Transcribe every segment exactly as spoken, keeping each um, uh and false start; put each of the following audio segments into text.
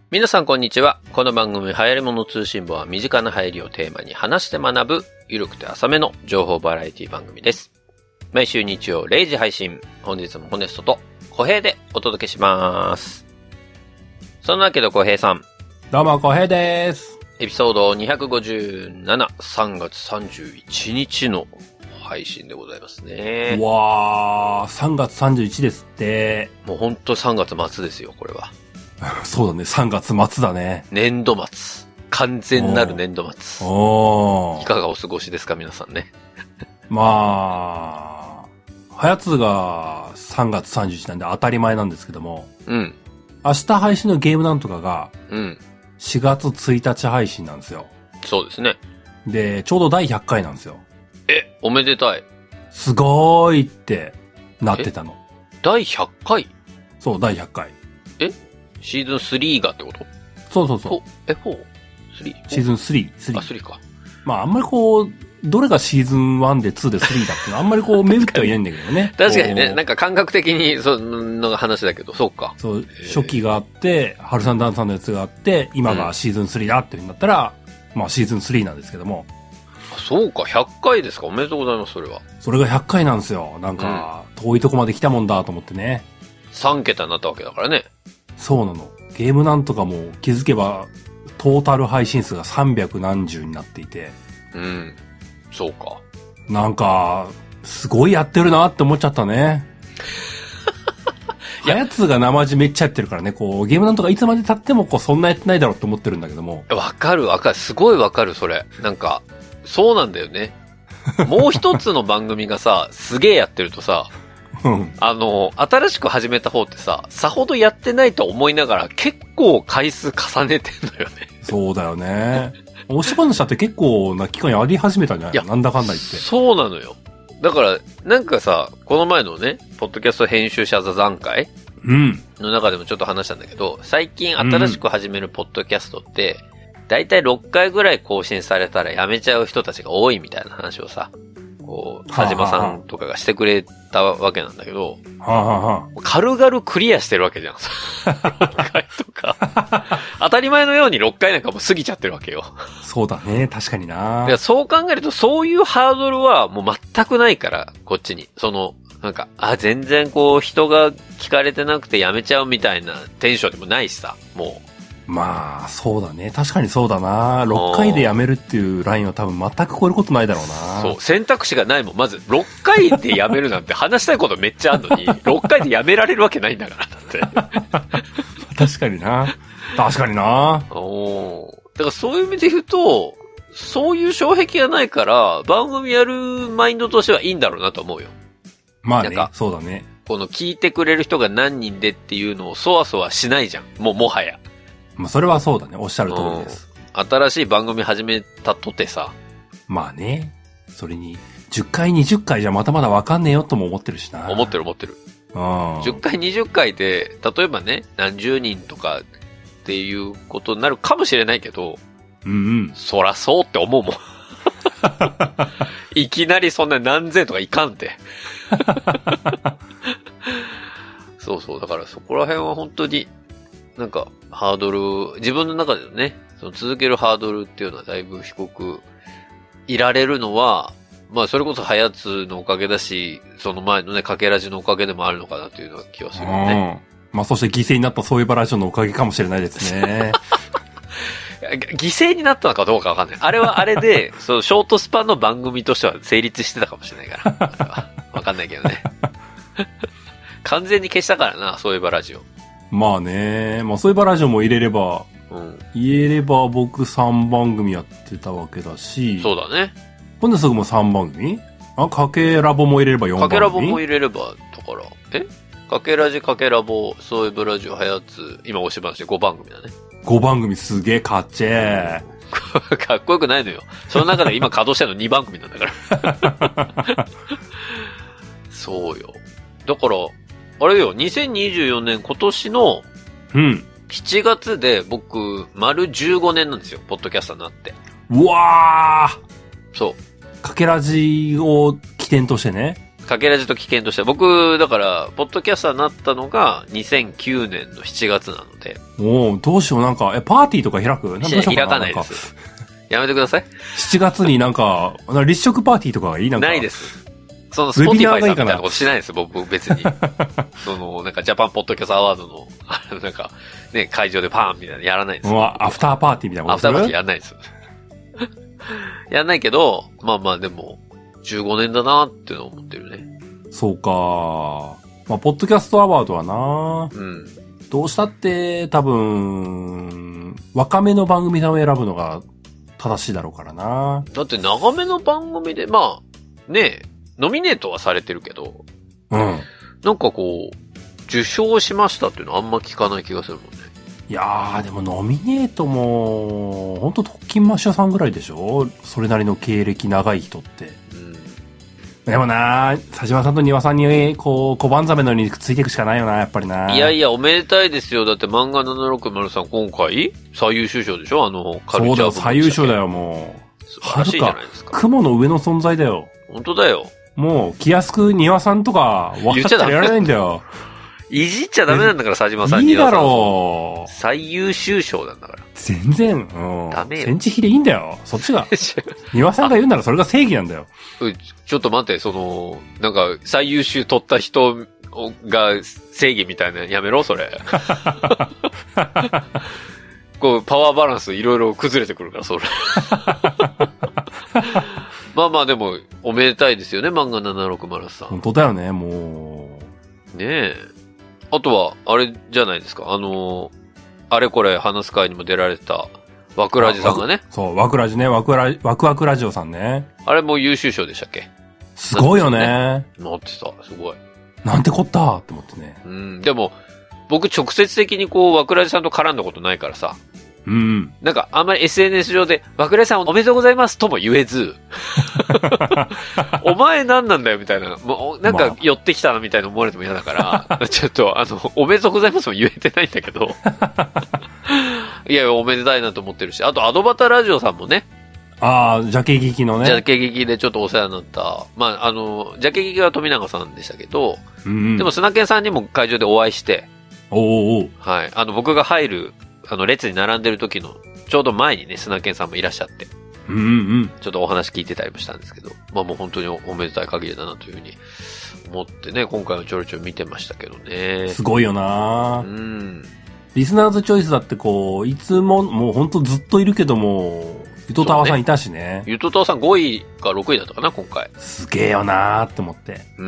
皆さんこんにちは。この番組流行り物通信簿は身近な流行りをテーマに話して学ぶゆるくて浅めの情報バラエティ番組です。毎週日曜れいじ配信。本日もホネストと小平でお届けします。そんなわけで小平さん。 どうも小平です。 エピソードにひゃくごじゅうなな、さんがつさんじゅういちにちの配信でございますね。 うわー、さんがつさんじゅういちですって。 もうほんとさんがつ末ですよ、これは。 そうだね、さんがつ末だね。 年度末。完全なる年度末。 おー。 いかがお過ごしですか、皆さんね。 まあ、はやつがさんがつさんじゅういちなんで当たり前なんですけども。 うん。 明日配信のゲームなんとかが、 うん。 しがつついたち配信なんですよ。 そうですね。 で、ちょうどだいひゃっかいなんですよ。 え、おめでたい。 すごーいってなってたの。 だいひゃっかい？ そう、だいひゃっかい。 えシーズンスリーがってこと？ そうそうそう。 え、フォー？スリー？ シーズンスリー、スリー。 あ、スリーか。 まああんまりこう、どれがシーズンワンでツーでスリーだっていうのはあんまりこう、め打ってはいないんだけどね。 確かにね、なんか感覚的にその話だけど、そうか。 そう、初期があって、春さんダンさんのやつがあって、今がシーズンスリーだっていうんだったら、うん、まあシーズンスリーなんですけども。 そうか、ひゃっかいですか。おめでとうございます、それは。 それがひゃっかいなんですよ。なんか、うん、遠いとこまで来たもんだと思ってね。 さんけたになったわけだからね。 そうなの。ゲームなんとかも気づけば、トータル配信数がさんびゃくなんじゅうになっていて。 うん。そうか。 なんか、すごいやってるなって思っちゃったね。はやつが生地めっちゃやってるからね、こう、ゲームなんとかいつまで経ってもこう、そんなやってないだろうって思ってるんだけども。 わかるわかる。すごいわかる、それ。なんか、そうなんだよね。もう一つの番組がさ、すげえやってるとさ、 うん、 あの、新しく始めた方ってさ、さほどやってないと思いながら結構回数重ねてんのよね。 そうだよね。おしばの社って結構な期間やり始めたんじゃないの？いや、なんだかんだ言って。 そうなのよ。だから、なんかさ、この前のね、ポッドキャスト編集者座談会うん。 の中でもちょっと話したんだけど、最近新しく始めるポッドキャストって、だいたいろっかいぐらい更新されたらやめちゃう人たちが多いみたいな話をさ、こう、田島さんとかがしてくれたわけなんだけど、 はあはあ、 軽々クリアしてるわけじゃん。ろっかいとか。当たり前のようにろっかいなんかもう過ぎちゃってるわけよ。 そうだね、確かにな。 いや、そう考えるとそういうハードルはもう全くないから、こっちに。その、なんか、あ、全然こう人が聞かれてなくてやめちゃうみたいなテンションでもないしさ、もう。 まあ、そうだね。確かにそうだな。ろっかいでやめるっていうラインは多分全く超えることないだろうな。 そう、選択肢がないもん。まず、ろっかいでやめるなんて話したいことめっちゃあるのに、ろっかいでやめられるわけないんだから、だって。 確かにな。確かにな。 おー。だからそういう意味で言うと、そういう障壁がないから、番組やるマインドとしてはいいんだろうなと思うよ。 まあね、そうだね。 この聞いてくれる人が何人でっていうのをそわそわしないじゃん。もうもはや。 まあそれはそうだね。おっしゃる通りです。 新しい番組始めたとてさ。 まあね。それに、じゅっかい、にじゅっかいじゃまだまだわかんねえよとも思ってるしな。 思ってる思ってる。 うん。 じゅっかい、にじゅっかいで、例えばね、何十人とかっていうことになるかもしれないけど、 うんうん。 そらそうって思うもん。いきなりそんな何千とかいかんて。そうそう。だからそこら辺は本当に、なんか、ハードル、自分の中でのね、その続けるハードルっていうのはだいぶ低くいられるのは、まあそれこそハヤツのおかげだし、その前のね、かけらじのおかげでもあるのかなというような気はするよね。 うん。まあそして犠牲になったそういうバラジョンのおかげかもしれないですね。 犠牲になったのかどうかわかんない。あれはあれで、そのショートスパンの番組としては成立してたかもしれないから。わかんないけどね。完全に消したからな、そういえばラジオ。 まあね、まあそういえばラジオも入れれば、うん、入れれば僕さんばん組やってたわけだし。 そうだね。 ほんですぐもさんばん組？あ、かけラボも入れればよんばん組？ かけラボも入れれば、だから、えかけラジかけラボ、そういえばラジオはやつ、今押し話でごばん組だね。 ごばん組すげえかっちえー。かっこよくないのよ。その中で今稼働してるのにばん組なんだから。そうよ。だから、あれよ、にせんにじゅうよねん今年の、 うん。 しちがつで僕、丸じゅうごねんなんですよ、ポッドキャスターになって。 うわー。 そう。 かけラジを起点としてね。 かけらじと危険としては、僕、だから、ポッドキャスターになったのがにせんきゅうねんのしちがつなので。 おおどうしよう、なんか、え、パーティーとか開く？なん開かないです。やめてください。 しちがつになんか、立食パーティーとかがいい？なんか。 ないです。その、スポティファイさんみたいなことしないです、僕、別に。その、なんか、ジャパンポッドキャストアワードの、なんか、ね、会場でパーンみたいなのやらないです。 もう、アフターパーティーみたいなことする？ アフターパーティーやんないです。やんないけど、まあまあでも、じゅうごねんだなっていうのを思ってるね。 そうか。まあ、ポッドキャストアワードはな、うん。どうしたって、多分、若めの番組さんを選ぶのが正しいだろうからな。 だって長めの番組で、まあ、ね、ノミネートはされてるけど、 うん。 なんかこう、受賞しましたっていうのはあんま聞かない気がするもんね。 いやー、でもノミネートも、ほんと特勤マッシュさんぐらいでしょ？それなりの経歴長い人って。うん。でもなー、佐島さんと庭さんに、こう、小判ザメのようについていくしかないよな、やっぱりな。 いやいや、おめでたいですよ。だって漫画ななろくまるさん今回、最優秀賞でしょ？あの、カルチャー部門。そうだよ、 最優秀だよ、もう。 素晴らしいじゃないですか。 雲の上の存在だよ。 本当だよ。 もう、気安く庭さんとか、分かってやられないんだよ。 いじっちゃダメなんだから、佐島さんに。いいだろう。 最優秀賞なんだから。 全然、うん。 ダメよ。 センチ比でいいんだよ。そっちが。庭さんが言うならそれが正義なんだよ。 ちょっと待って、その、なんか、最優秀取った人が正義みたいなのやめろ、それ。こう、パワーバランスいろいろ崩れてくるから、それ。まあまあでも、おめでたいですよね、漫画ななろくまるさん。 本当だよね、もう。ねえ。あとは、あれじゃないですか。あの、あれこれ話す会にも出られた、ワクラジさんがね。 そう、ワクラジね、ワクラジ、ワクワクラジオさんね。 あれも優秀賞でしたっけ？ すごいよね。 なってた、すごい。 なんてこったって思ってね。 うん、でも、僕直接的にこう、ワクラジさんと絡んだことないからさ。 うん。 なんか、あんまり エスエヌエス 上で、ワクラジさんおめでとうございますとも言えず、お前何なんだよみたいな、もうなんか寄ってきたなみたいな思われても嫌だから、まあ、ちょっと、あの、おめでとうございますも言えてないんだけど、いやいや、おめでたいなと思ってるし、あと、アドバタラジオさんもね、 ああ、ジャケ劇のね。 ジャケ劇でちょっとお世話になった、まあ、あの、ジャケ劇は富永さんでしたけど、うんうん、でも砂犬さんにも会場でお会いして、 おお。 はい、あの、僕が入る、あの、列に並んでる時の、ちょうど前にね、砂犬さんもいらっしゃって、 うんうん、 ちょっとお話聞いてたりもしたんですけど、まあもう本当におめでたい限りだなというふうに思ってね、今回はちょろちょろ見てましたけどね。 すごいよな。 うん。 リスナーズチョイスだってこう、いつも、もう本当ずっといるけども、ゆとたわさんいたしね。 ゆとたわさんごいかろくいだったかな、今回。 すげえよなーって思って。 うん、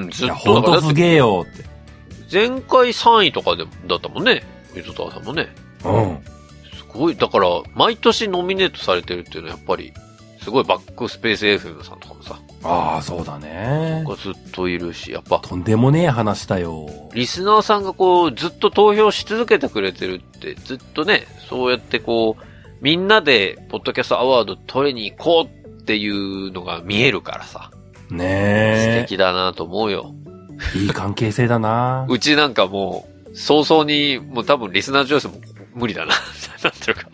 ずっと。いや、 ほんとすげえよって。 前回さんいとかでだったもんね、ゆとたわさんもね。 うん。 すごい、だから、毎年ノミネートされてるっていうのはやっぱり、すごいバックスペース エフエム さんとかもさ。 ああ、そうだね。 ずっといるし、やっぱ。 とんでもねえ話だよ。 リスナーさんがこう、ずっと投票し続けてくれてるって、ずっとね、そうやってこう、みんなで、ポッドキャストアワード取りに行こうっていうのが見えるからさ。 ねえ。 素敵だなと思うよ。 いい関係性だな。 うちなんかもう、早々に、もう多分リスナージョイスも無理だな、なってるから。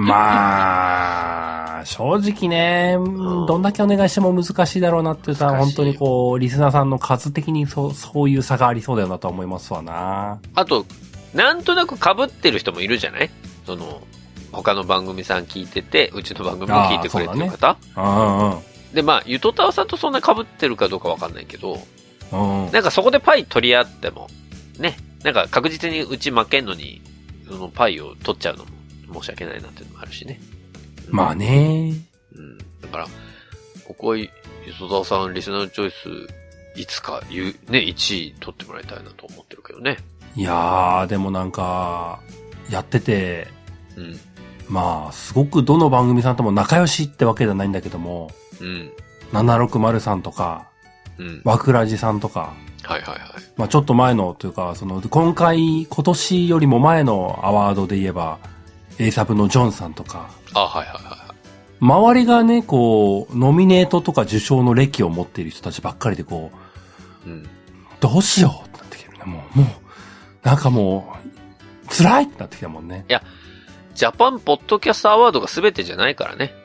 まあ、正直ね、うん、どんだけお願いしても難しいだろうなってさ、本当にこう、リスナーさんの数的にそう、そういう差がありそうだよなと思いますわな。 あと、なんとなく被ってる人もいるじゃない？その、他の番組さん聞いてて、うちの番組も聞いてくれてる方、 ね、うんうん、 で、まあ、ゆとたわさんとそんな被ってるかどうかわかんないけど、 うん、 なんかそこでパイ取り合っても、ね、なんか確実にうち負けんのに、そのパイを取っちゃうのも申し訳ないなっていうのもあるしね。 まあね。 うん。だから、ここは、ゆとたわさん、リスナーチョイス、いつか、ゆ、ね、いちい取ってもらいたいなと思ってるけどね。 いやー、でもなんか、やってて、 うん。 まあ、すごくどの番組さんとも仲良しってわけじゃないんだけども、 うん。 ななろくまるさんとか、 うん。 わくらじさんとか、 はいはいはい。 まあちょっと前のというか、その、今回、今年よりも前のアワードで言えば、A サブのジョンさんとか、 あ、はいはいはい。 周りがね、こう、ノミネートとか受賞の歴を持っている人たちばっかりでこう、うん。 どうしようってなってきてるね。もう、もう、なんかもう、辛いってなってきたもんね。 いや、ジャパンポッドキャストアワードが全てじゃないからね。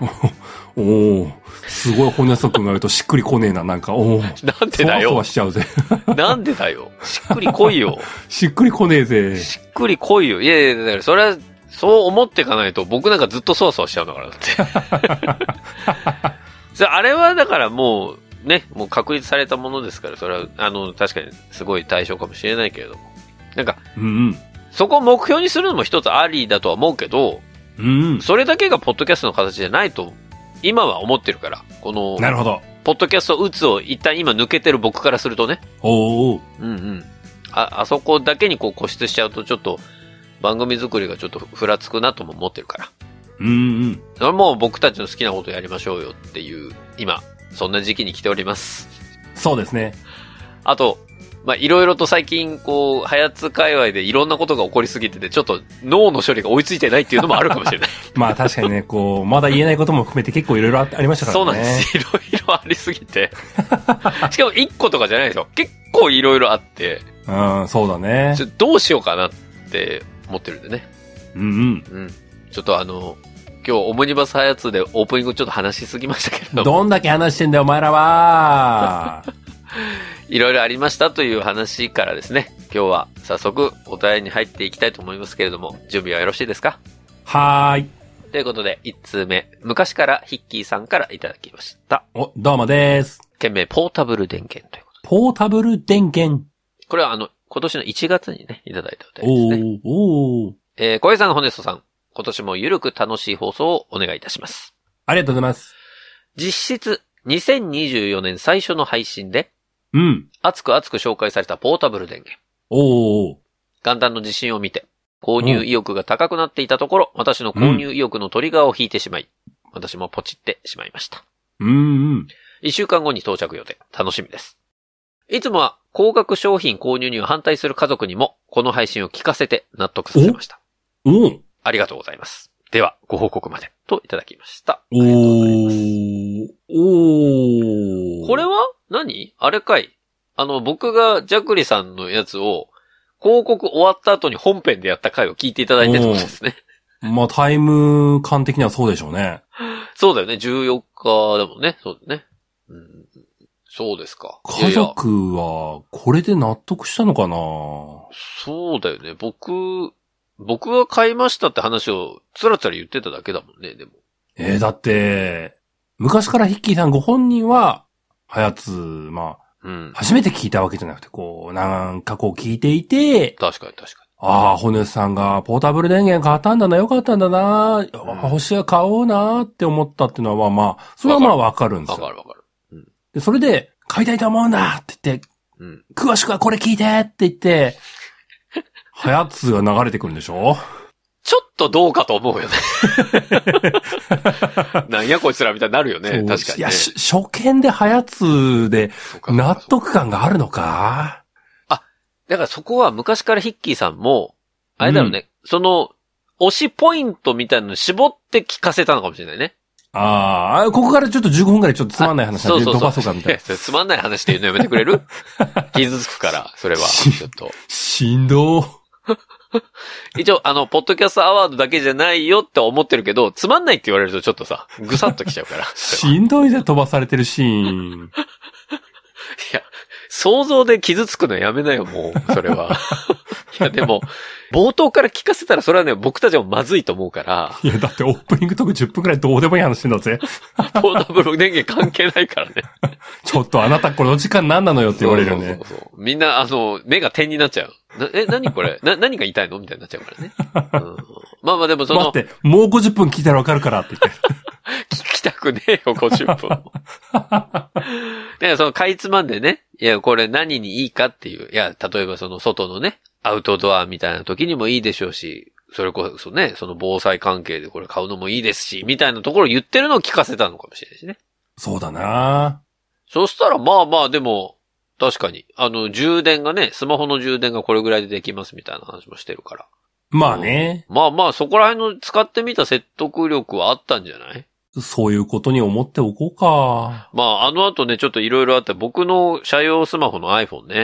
おお、すごいホネスト君が言うとしっくりこねえな、なんか、おお。 なんでだよ。 そわそわしちゃうぜ。 なんでだよ。しっくり来いよ。 しっくりこねえぜ。 しっくり来いよ。いやいや、だからそれは、そう思っていかないと、僕なんかずっとそわそわしちゃうんだから、だって。それあれはだからもう、ね、もう確立されたものですから、それは、あの、確かにすごい対象かもしれないけれども。なんか、 うんうん、 そこを目標にするのも一つありだとは思うけど、 うん、 それだけがポッドキャストの形じゃないと、今は思ってるから、この、 なるほど。 ポッドキャスト打つを一旦今抜けてる僕からするとね。 おー。 うんうん。あ、あそこだけにこう固執しちゃうとちょっと、番組作りがちょっとふらつくなとも思ってるから。 うんうん。 それもう僕たちの好きなことやりましょうよっていう、今、そんな時期に来ております。 そうですね。 あと、まあ、いろいろと最近、こう、はやつ界隈でいろんなことが起こりすぎてて、ちょっと脳の処理が追いついてないっていうのもあるかもしれない。 まあ確かにね、こう、まだ言えないことも含めて結構いろいろありましたからね。 そうなんです。いろいろありすぎて。しかもいっことかじゃないですよ。結構いろいろあって。 うん、そうだね。 ちょどうしようかなって思ってるんでね。 うんうん。 うん。ちょっとあの、今日オムニバスはやつでオープニングちょっと話しすぎましたけど。 どんだけ話してんだよ、お前らは。 いろいろありましたという話からですね、今日は早速お題に入っていきたいと思いますけれども、準備はよろしいですか？ はーい。 ということで、一通目、昔からヒッキーさんからいただきました。 お、どうもです。 件名、ポータブル電源ということで。 ポータブル電源。 これはあの、今年のいちがつにね、いただいたお題ですね。 おー、おー。 えー、小江さん、ホネストさん、今年もゆるく楽しい放送をお願いいたします。 ありがとうございます。 実質、にせんにじゅうよねん最初の配信で、 うん。 熱く熱く紹介されたポータブル電源。 おー。 元旦の地震を見て、購入意欲が高くなっていたところ、私の購入意欲のトリガーを引いてしまい、私もポチってしまいました。 うんうん。 一週間後に到着予定。楽しみです。いつもは高額商品購入には反対する家族にも、この配信を聞かせて納得させました。 おお。 ありがとうございます。では、ご報告まで。といただきました。 おー。おー。 これは何あれかいあの、僕がジャクリさんのやつを、広告終わった後に本編でやった回を聞いていただいてるってことですね。 まあ、タイム感的にはそうでしょうね。 そうだよね。じゅうよっかだもんね。そうだね。うん、そうですか。 家族は、これで納得したのかな？ そうだよね。僕、僕が買いましたって話をつらつら言ってただけだもんね、でも。 えー、だって、昔からヒッキーさんご本人は、はやつ、まあ、うん、初めて聞いたわけじゃなくて、こう、なんかこう聞いていて、 確かに確かに。 ああ、ホネスさんがポータブル電源買ったんだな、よかったんだな、うん、欲しい買おうなって思ったっていうのは、まあ、それはまあわかるんですよ。 わかるわかる。うん、 で、それで、買いたいと思うんだって言って、うん、詳しくはこれ聞いてって言って、はやつが流れてくるんでしょ？ ちょっとどうかと思うよね。なんやこいつらみたいになるよね。確かに、ね。 いや、初見ではやつで納得感があるのか？ あ、だからそこは昔からヒッキーさんも、あれだろうね、うん、その、推しポイントみたいなの絞って聞かせたのかもしれないね。 ああ、ここからちょっとじゅうごふんくらいちょっとつまんない話なんで飛ばそうかみたいな。 つまんない話っていうのやめてくれる？傷つくから、それは。ちょっと。 しんどー。 一応、あの、ポッドキャストアワードだけじゃないよって思ってるけど、つまんないって言われるとちょっとさ、ぐさっときちゃうから。 しんどいで飛ばされてるシーン。 いや、想像で傷つくのやめなよ、もう、それは。いや、でも、冒頭から聞かせたらそれはね、僕たちもまずいと思うから。 いや、だってオープニングとかじゅっぷんくらいどうでもいい話してんだぜ。 ポータブル電源関係ないからね。 ちょっとあなたこの時間何なのよって言われるよね。 そうそうそう。みんな、あの、目が点になっちゃう。なえ、何これな、何が言いたいのみたいになっちゃうからね。うん、まあまあでもその。 待って、もうごじゅっぷん聞いたらわかるからって言って。 聞きたくねえよ、ごじゅっぷんも。だからそのかいつまんでね、いや、これ何にいいかっていう。いや、例えばその外のね、アウトドアみたいな時にもいいでしょうし、それこそね、その防災関係でこれ買うのもいいですし、みたいなところを言ってるのを聞かせたのかもしれないしね。 そうだな。 そしたらまあまあでも、確かに、あの、充電がね、スマホの充電がこれぐらいでできますみたいな話もしてるから。 まあね。 まあまあ、そこら辺の使ってみた説得力はあったんじゃない？ そういうことに思っておこうか。 まあ、あの後ね、ちょっといろいろあって、僕の車用スマホの iPhone ね。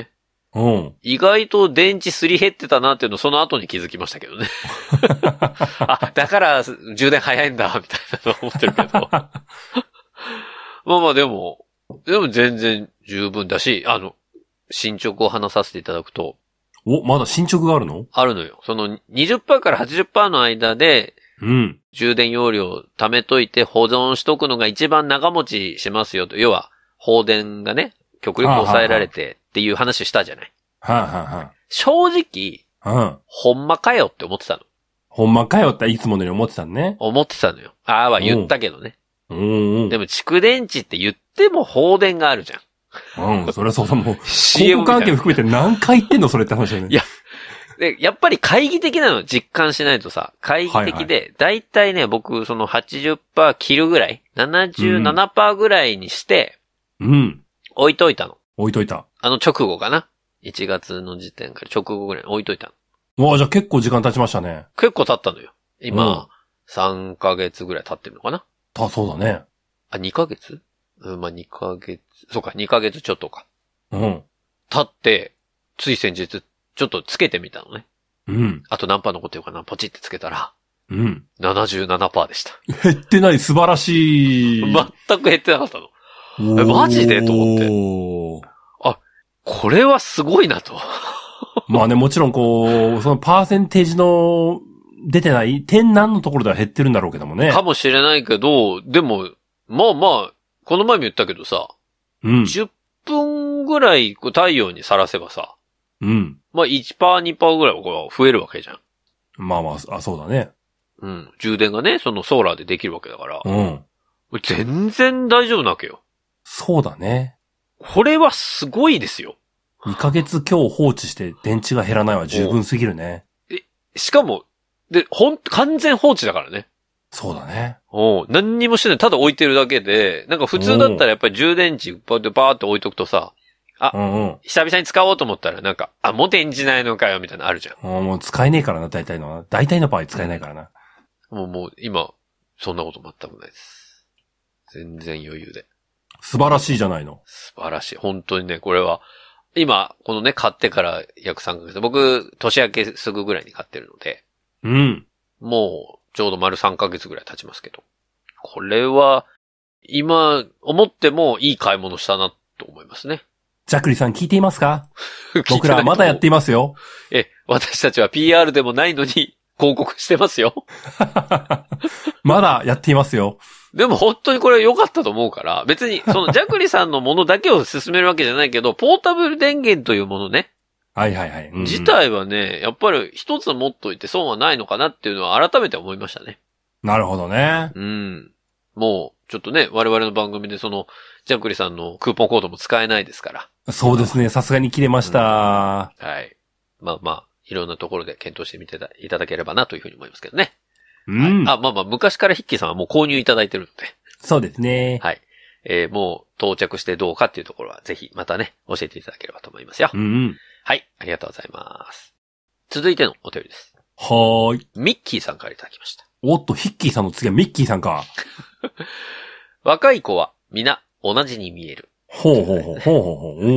うん。 意外と電池すり減ってたなっていうのをその後に気づきましたけどね。あ、だから充電早いんだ、みたいなの思ってるけど。まあまあでも、でも全然十分だし、あの、進捗を話させていただくと。 お、まだ進捗があるの？ あるのよ。その にじゅっパーセント から はちじゅっパーセント の間で、 うん。 充電容量を貯めといて保存しとくのが一番長持ちしますよと。要は、放電がね、極力抑えられてっていう話したじゃない。 はいはいはい。 正直、 うん。 ほんまかよって思ってたの。 ほんまかよっていつものように思ってたのね。 思ってたのよ。ああは言ったけどね。 うんうん。 でも蓄電池って言っても放電があるじゃん。うん、それはそうだもう。広告関係含めて何回言ってんのそれって話だよね。 いや、で、やっぱり懐疑的なの実感しないとさ、懐疑的で、はいはい、だいたいね、僕、その はちじゅっパーセント 切るぐらい、ななじゅうななパーセント ぐらいにして、 うん。 置いといたの。 置いといた。 あの直後かな。いちがつの時点から直後ぐらいに置いといたの。わあ、じゃあ結構時間経ちましたね。 結構経ったのよ。今、うん、さんかげつぐらい経ってるのかな。 あ、そうだね。 あ、にかげつ？うん、まあ、にかげつ、そうか、にかげつちょっとか。 うん。 経って、つい先日、ちょっとつけてみたのね。 うん。 あと何パー残ってるかな、ポチってつけたら。 うん。 ななじゅうななパーセント でした。 減ってない、素晴らしい。 全く減ってなかったの。え、マジでと思って。あ、これはすごいなと。 まあね、もちろんこう、そのパーセンテージの出てない点何のところでは減ってるんだろうけどもね。 かもしれないけど、でも、まあまあ、この前も言ったけどさ、 うん。 じゅっぷんぐらい太陽にさらせばさ、 うん。 まあ いちパーセント、にパーセント ぐらいはこう増えるわけじゃん。 まあまあ、あ、そうだね。 うん。充電がね、そのソーラーでできるわけだから。 うん。 全然大丈夫なわけよ。 そうだね。 これはすごいですよ。 にかげつ今日放置して電池が減らないは十分すぎるね。 え、しかも、で、ほん、完全放置だからね。 そうだね。 お何にもしてない。ただ置いてるだけで、なんか普通だったらやっぱり充電池バーって置いとくとさ、あ、 うんうん、 久々に使おうと思ったらなんか、あ、もう電池ないのかよみたいなのあるじゃん。 もう使えねえからな、大体のは。大体の場合使えないからな。 もうもう今、そんなこと全くないです。全然余裕で。 素晴らしいじゃないの。 素晴らしい。本当にね、これは、今、このね、買ってから約さんかげつ。僕、年明けすぐぐらいに買ってるので。 うん。 もう、ちょうど丸さんかげつぐらい経ちますけど。これは、今、思ってもいい買い物したなと思いますね。 ジャクリさん聞いていますか？僕らはまだやっていますよ。 え、私たちは ピーアール でもないのに広告してますよ。 まだやっていますよ。 でも本当にこれ良かったと思うから、別にそのジャクリさんのものだけを進めるわけじゃないけど、ポータブル電源というものね。 はいはいはい。うんうん、 自体はね、やっぱり一つ持っといて損はないのかなっていうのは改めて思いましたね。 なるほどね。 うん。もう、ちょっとね、我々の番組でその、ジャクリさんのクーポンコードも使えないですから。 そうですね。さすがに切れました、うん。 はい。まあまあ、いろんなところで検討してみていただければなというふうに思いますけどね。 うん。 はい、あ、まあまあ、昔からヒッキーさんはもう購入いただいてるので。 そうですね。 はい。えー、もう到着してどうかっていうところは、ぜひまたね、教えていただければと思いますよ。 うん、うん。 はい。ありがとうございます。続いてのお便りです。 はーい。 ミッキーさんからいただきました。 おっと、ヒッキーさんの次はミッキーさんか。 若い子は皆同じに見える。 ほうほうほうほうほうほう。うん。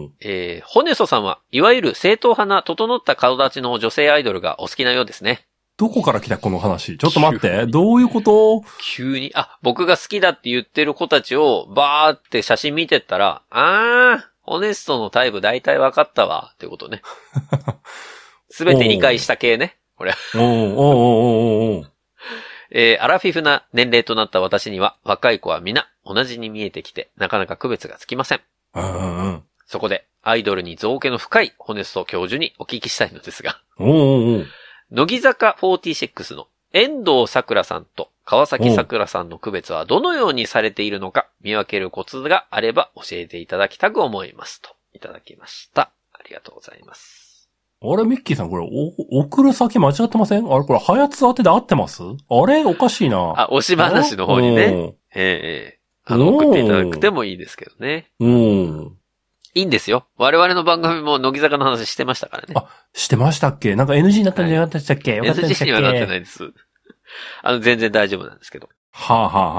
えー、ホネソさんはいわゆる正統派な整った顔立ちの女性アイドルがお好きなようですね。 どこから来たこの話？ちょっと待って。どういうこと？ 急に、あ、僕が好きだって言ってる子たちをバーって写真見てったら、あー、ホネストのタイプ大体分かったわ、ってことね。すべて理解した系ね。これ。 おーおーおーおーおー。 えー、アラフィフな年齢となった私には、若い子は皆同じに見えてきて、なかなか区別がつきません。 うんうんうん。 そこで、アイドルに造形の深いホネスト教授にお聞きしたいのですが。 おーおーおー。 乃木坂フォーティーシックスの遠藤桜さんと川崎桜さんの区別はどのようにされているのか見分けるコツがあれば教えていただきたく思いますといただきました。ありがとうございます。 あれ、ミッキーさんこれお送る先間違ってません？あれこれハヤツ当てで合ってます？あれおかしいな。 あ、推し話の方にね。ええええ。あの、送っていただくてもいいですけどね。 うん。 いいんですよ。我々の番組も乃木坂の話してましたからね。 あ、してましたっけ？なんか エヌジー になったんじゃなかったでしたっけ？はい、 よかったでしたっけ？ エヌジー にはなってないです。あの、全然大丈夫なんですけど。 はあはあはあ。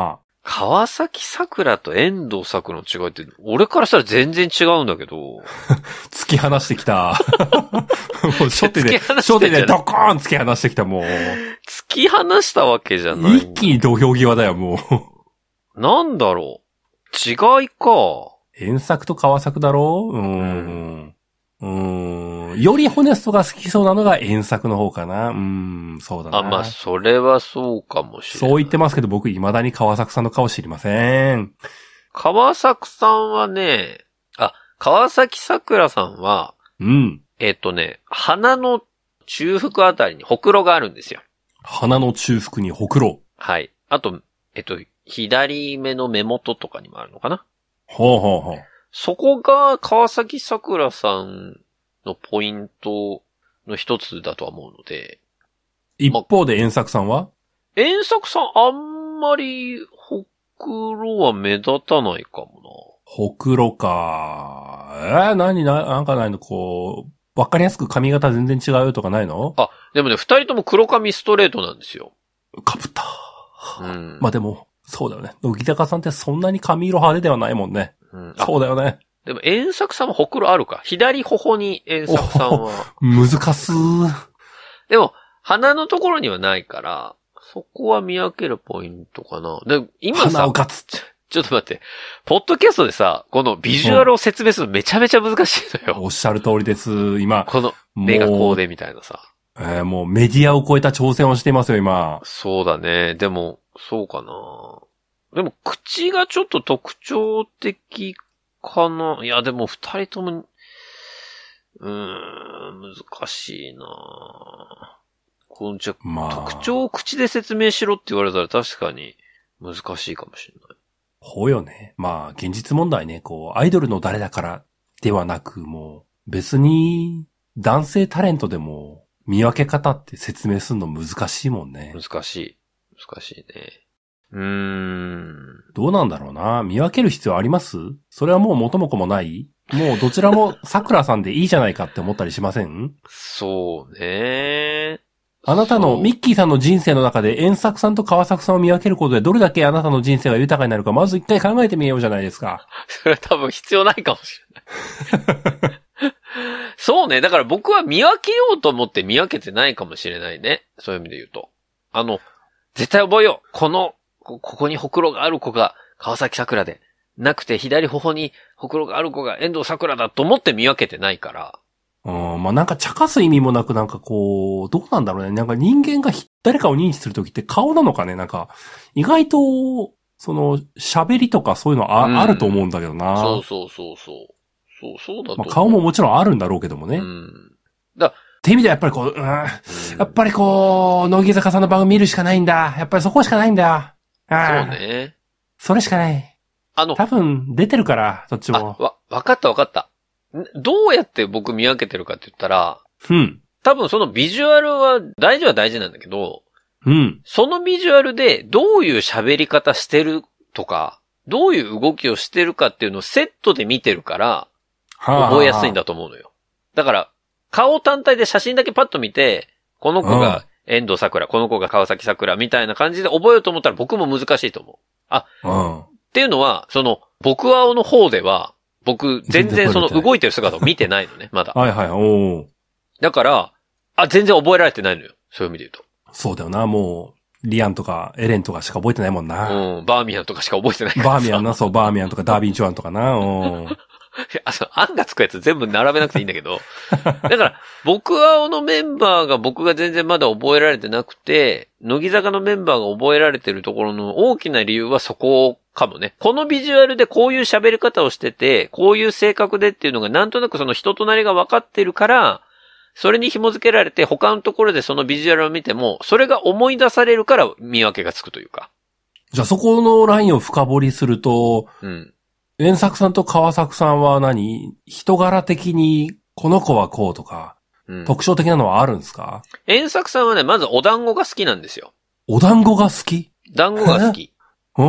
川崎桜と遠藤桜の違いって、俺からしたら全然違うんだけど。 突き放してきた。もう初手で、初手でドコーン突き放してきた、もう。 突き放したわけじゃない。 一気に土俵際だよ、もう。なんだろう。違いか。 遠作と川作だろうーん。うーん。よりホネストが好きそうなのが遠作の方かな。うーん、そうだな。 あ、まあ、それはそうかもしれない。 そう言ってますけど、僕未だに川作さんの顔知りません。 川作さんはね、あ、川崎桜さんは、 うん。 えっとね、鼻の中腹あたりにほくろがあるんですよ。 鼻の中腹にほくろ。 はい。あと、えっと、左目の目元とかにもあるのかな。 ほうほうほう。 そこが川崎桜さんのポイントの一つだとは思うので。 一方で遠作さんは、ま、 遠作さんあんまりほくろは目立たないかもな。 ほくろか。えー、何な、なんかないのこう、わかりやすく髪型全然違うとかないの？ あ、でもね、二人とも黒髪ストレートなんですよ。 かぶった。 うん。 まあでも、そうだよね。乃木坂さんってそんなに髪色派手ではないもんね。うん、そうだよね。 でも、遠作さんはほくろあるか。左頬に遠作さんは。 難すー。 でも、鼻のところにはないから、そこは見分けるポイントかな。で、今さ、 鼻をガツちょっと待って。ポッドキャストでさ、このビジュアルを説明するのめちゃめちゃ難しいのよ。 おっしゃる通りです。今。 この、目がこうでみたいなさ。 えー、もうメディアを超えた挑戦をしていますよ、今。 そうだね。でも、そうかな。でも、口がちょっと特徴的かな。いや、でも二人とも、うーん、難しいな。このじゃ、まあ、特徴を口で説明しろって言われたら確かに難しいかもしれない。 ほうよね。まあ、現実問題ね、こう、アイドルの誰だからではなく、もう、別に、男性タレントでも、見分け方って説明するの難しいもんね。 難しい。難しいね。うーん。 どうなんだろうな。見分ける必要あります？それはもう元も子もない？もうどちらも桜さんでいいじゃないかって思ったりしません？ そうね。 あなたの、ミッキーさんの人生の中で、遠作さんと川作さんを見分けることで、どれだけあなたの人生が豊かになるか、まず一回考えてみようじゃないですか。 それ多分必要ないかもしれない。そうね。だから僕は見分けようと思って見分けてないかもしれないね。そういう意味で言うと。あの、絶対覚えよう。この、こ、ここにほくろがある子が川崎桜で、なくて左頬にほくろがある子が遠藤桜だと思って見分けてないから。 うん、まあ、なんか茶化す意味もなくなんかこう、どうなんだろうね。なんか人間が誰かを認知するときって顔なのかね。なんか、意外と、その、喋りとかそういうの あ,、うん、あると思うんだけどな。 そうそうそうそう。そう、そうだと思う。 まあ、顔ももちろんあるんだろうけどもね。 うん。だって意味ではやっぱりこう、うん、うん、やっぱりこう、乃木坂さんの番組見るしかないんだ。やっぱりそこしかないんだ。 あそうね。 それしかない。あの、多分出てるから、どっちも。 あ、わ、わかったわかった。どうやって僕見分けてるかって言ったら、 うん。 多分そのビジュアルは大事は大事なんだけど、 うん。 そのビジュアルでどういう喋り方してるとか、どういう動きをしてるかっていうのをセットで見てるから、覚えやすいんだと思うのよ。だから、顔単体で写真だけパッと見て、この子が遠藤桜、この子が川崎桜みたいな感じで覚えようと思ったら僕も難しいと思う。あ、 うん、 っていうのは、その、僕青の方では、僕、全然その動いてる姿を見てないのね、まだ。 はいはい、おー。 だから、あ、全然覚えられてないのよ。そういう意味で言うと。 そうだよな、もう、リアンとかエレンとかしか覚えてないもんな。 うん、バーミヤンとかしか覚えてないからバーミヤンな、そう、バーミヤンとかダービンチュアンとかな、うん。 あ、そう、あんがつくやつ全部並べなくていいんだけど。だから、僕青のメンバーが僕が全然まだ覚えられてなくて、乃木坂のメンバーが覚えられてるところの大きな理由はそこかもね。このビジュアルでこういう喋り方をしてて、こういう性格でっていうのがなんとなくその人となりが分かってるから、それに紐付けられて他のところでそのビジュアルを見ても、それが思い出されるから見分けがつくというか。 じゃあそこのラインを深掘りすると、 うん。 遠作さんと川作さんは何？人柄的にこの子はこうとか、うん、特徴的なのはあるんですか？ 遠作さんはね、まずお団子が好きなんですよ。 お団子が好き？ 団子が好き。 うん。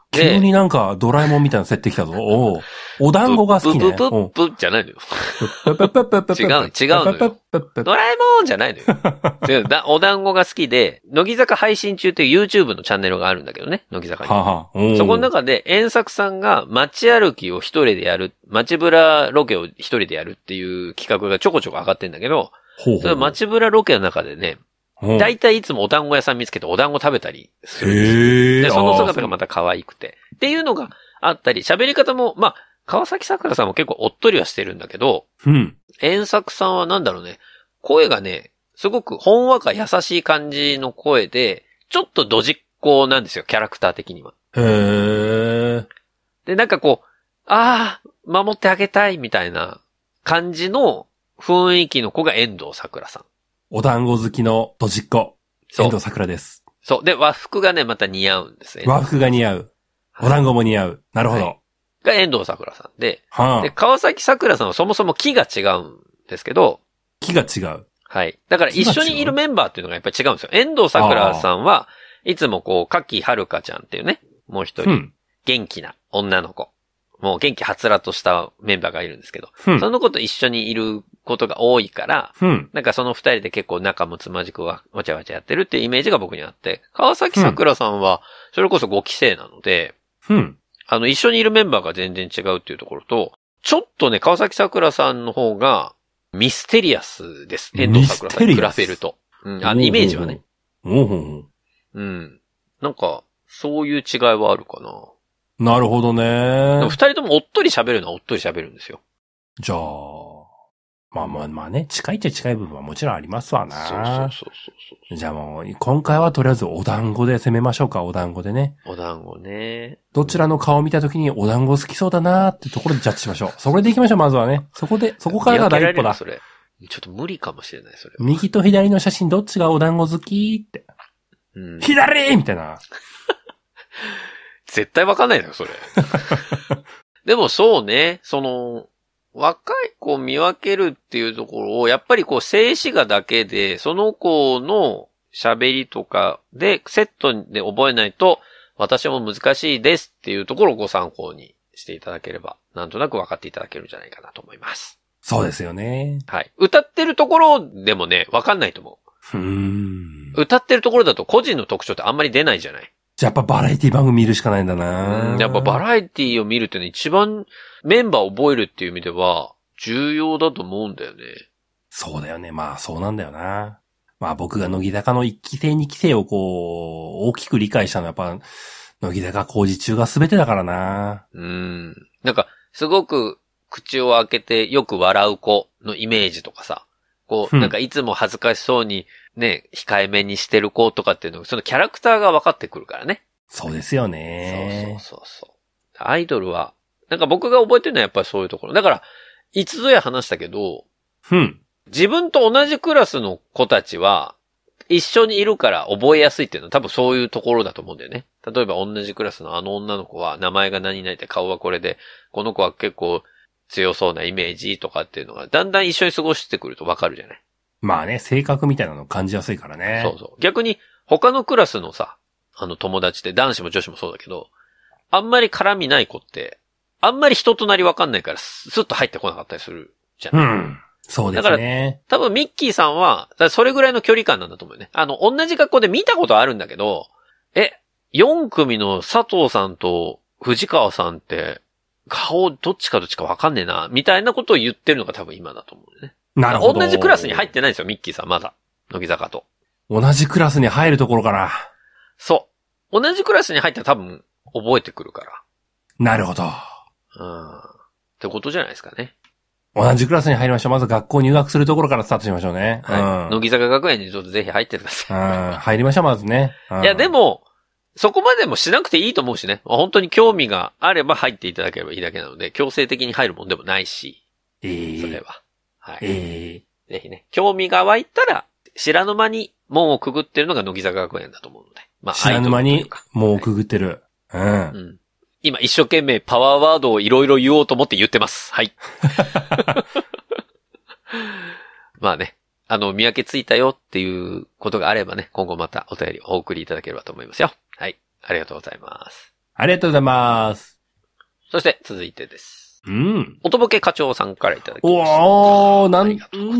急になんかドラえもんみたいな設定きたぞ。おうお団子が好きね。 ブブブブブじゃないのよ。違う、違うのよ。ドラえもんじゃないのよ。違うだお団子が好きで、乃木坂配信中っていう YouTube のチャンネルがあるんだけどね、乃木坂に。ははそこの中で、遠作さんが街歩きを一人でやる、街ブラロケを一人でやるっていう企画がちょこちょこ上がってんだけど、ほうほうその街ブラロケの中でね、だいたいいつもお団子屋さん見つけてお団子食べたりするんですよ。で、その姿がまた可愛くて。っていうのがあったり、喋り方も、まあ、川崎桜さんも結構おっとりはしてるんだけど、うん。遠作さんはなんだろうね、声がね、すごくほんわか優しい感じの声で、ちょっとドジっ子なんですよ、キャラクター的には。へー。で、なんかこう、ああ、守ってあげたいみたいな感じの雰囲気の子が遠藤桜さん。 お団子好きのドジっ子。遠藤桜です。 そう。で、和服がね、また似合うんですね。 和服が似合う。お団子も似合う。なるほど。はい、 が遠藤桜さんで、はあ、で、川崎桜さんはそもそも木が違うんですけど、 木が違う。 はい。だから一緒にいるメンバーっていうのがやっぱり違うんですよ。遠藤桜さんはいつもこう、柿はるかちゃんっていうね、もう一人、うん、元気な女の子。もう元気はつらとしたメンバーがいるんですけど、うん、その子と一緒にいることが多いから、うん、なんかその二人で結構仲睦まじくわちゃわちゃやってるっていうイメージが僕にあって、川崎桜さんはそれこそごき生なので、うん、あの一緒にいるメンバーが全然違うっていうところと、ちょっとね、川崎桜さんの方がミステリアスです。遠藤桜さんに比べると。うん、あのイメージはね。うん。うん。なんか、そういう違いはあるかな。 なるほどね。 でも二人ともおっとり喋るのはおっとり喋るんですよ。 じゃあ、まあまあまあね、近いっちゃ近い部分はもちろんありますわな。そうそうそうそう。じゃあもう、今回はとりあえずお団子で攻めましょうか、お団子でね。 お団子ね。 どちらの顔を見たときにお団子好きそうだなーってところでジャッジしましょう。それで行きましょう、まずはね。そこで、そこからが第一歩だ。 それ。ちょっと無理かもしれない、それ。 右と左の写真どっちがお団子好きって。うん、左みたいな。 絶対わかんないのよ、それ。でもそうね、その、若い子を見分けるっていうところを、やっぱりこう静止画だけで、その子の喋りとかでセットで覚えないと、私も難しいですっていうところをご参考にしていただければ、なんとなく分かっていただけるんじゃないかなと思います。 そうですよね。 はい。歌ってるところでもね、分かんないと思う。うーん。歌ってるところだと個人の特徴ってあんまり出ないじゃない。 じゃあやっぱバラエティ番組見るしかないんだな。 やっぱバラエティを見るっていうのは一番メンバーを覚えるっていう意味では重要だと思うんだよね。 そうだよね。まあそうなんだよな。まあ僕が乃木坂の一期生二期生をこう、大きく理解したのはやっぱ、乃木坂工事中が全てだからな。 うん。なんか、すごく口を開けてよく笑う子のイメージとかさ、こう、なんかいつも恥ずかしそうにね、控えめにしてる子とかっていうのが、そのキャラクターが分かってくるからね。 そうですよね。 そうそうそうそう。アイドルは、なんか僕が覚えてるのはやっぱりそういうところ。だから、いつぞや話したけど、うん。自分と同じクラスの子たちは、一緒にいるから覚えやすいっていうのは多分そういうところだと思うんだよね。例えば同じクラスのあの女の子は名前が何々で顔はこれで、この子は結構強そうなイメージとかっていうのがだんだん一緒に過ごしてくるとわかるじゃない。 まあね、性格みたいなのを感じやすいからね。 そうそう。逆に他のクラスのさ、あの友達って男子も女子もそうだけど、あんまり絡みない子って、あんまり人となりわかんないからスッと入ってこなかったりするじゃない。うん。 そうですね。 だから、多分ミッキーさんは、それぐらいの距離感なんだと思うよね。あの、同じ学校で見たことあるんだけど、え、よん組の佐藤さんと藤川さんって、顔どっちかどっちかわかんねえな、みたいなことを言ってるのが多分今だと思うよね。 なるほど。 同じクラスに入ってないんですよ、ミッキーさん、まだ。乃木坂と。 同じクラスに入るところから。 そう。同じクラスに入ったら多分、覚えてくるから。 なるほど。 うん。ってことじゃないですかね。 同じクラスに入りましょう。まず学校入学するところからスタートしましょうね。 はい。うん、乃木坂学園にちょっとぜひ入ってください。 うん。入りましょう、まずね。 いや、でも、そこまでもしなくていいと思うしね。本当に興味があれば入っていただければいいだけなので、強制的に入るもんでもないし。ええー。それは。はい。ええー。ぜひね、興味が湧いたら、知らぬ間に門をくぐってるのが乃木坂学園だと思うので。 まあ、知らぬ間に門をくぐってる。はい、うん。うん今一生懸命パワーワードをいろいろ言おうと思って言ってます。はい。まあね、あの、見分けついたよっていうことがあればね、今後またお便りをお送りいただければと思いますよ。はい。ありがとうございます。 ありがとうございます。 そして続いてです。 うん。 おとぼけ課長さんからいただきました。 おー、なん、うん、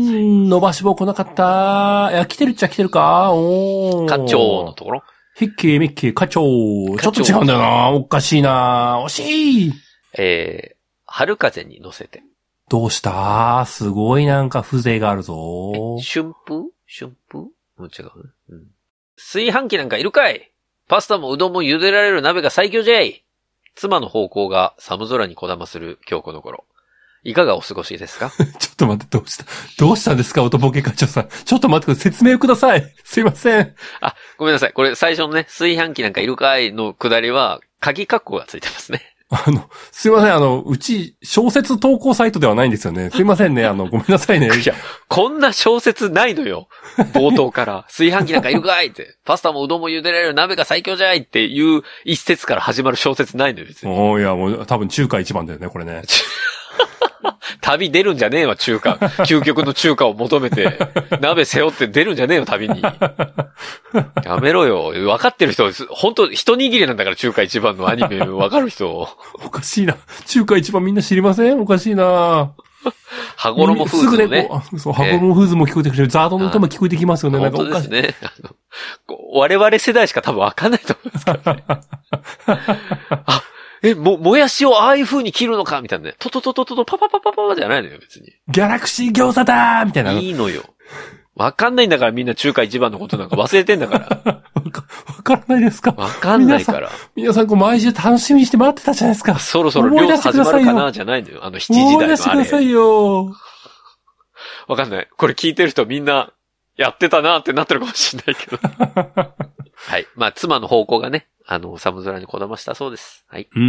伸ばし棒来なかった。いや、来てるっちゃ来てるかおー。 課長のところヒッキーミッキー課長。ちょっと違うんだよな。おかしいな。惜しい。 えー、春風に乗せて。 どうしたすごいなんか風情があるぞ。 春風春風もう違うね。うん。炊飯器なんかいるかい？パスタもうどんも茹でられる鍋が最強じゃい。妻の方向が寒空にこだまする今日この頃。いかがお過ごしですか？ちょっと待って、どうした、どうしたんですか、おとぼけ課長さん。ちょっと待ってください。説明をください。すいません。 あ、ごめんなさい。これ最初のね、炊飯器なんかいるかいのくだりは、鍵括弧がついてますね。 あの、すいません。あの、うち、小説投稿サイトではないんですよね。すいませんね。あの、ごめんなさいね。 いや、こんな小説ないのよ。冒頭から。炊飯器なんかいるかいって。パスタもうどんも茹でられる鍋が最強じゃいっていう一節から始まる小説ないのよ、別に。 おー、いや、もう多分中華一番だよね、これね。 旅出るんじゃねえわ、中華。究極の中華を求めて、鍋背負って出るんじゃねえよ、旅に。やめろよ。分かってる人、本当一握りなんだから、中華一番のアニメ分かる人。 おかしいな。中華一番みんな知りません？おかしいな。 羽衣フーズのね。すぐね、 そう、羽衣フーズも聞こえてくるし、ザードの歌も聞こえてきますよね。 なんかおかしい。本当ですね。あの、我々世代しか多分分かんないと思いますからね。あ、え、も、もやしをああいう風に切るのかみたいなね。トトトトトトパパパパパじゃないのよ、別に。 ギャラクシー餃子だーみたいな。 いいのよ。わかんないんだからみんな中華一番のことなんか忘れてんだから。 わか、わからないですか？ わかんないから。 皆さん、皆さんこう毎週楽しみにして待ってたじゃないですか。 そろそろ漁始まるかなじゃないのよ。あのしちじ台のあれ。 思い出してくださいよ。 わかんない。これ聞いてる人みんなやってたなってなってるかもしれないけど。はい。まあ、妻の方向がね、あの、寒空にこだましたそうです。はい。 うんうん。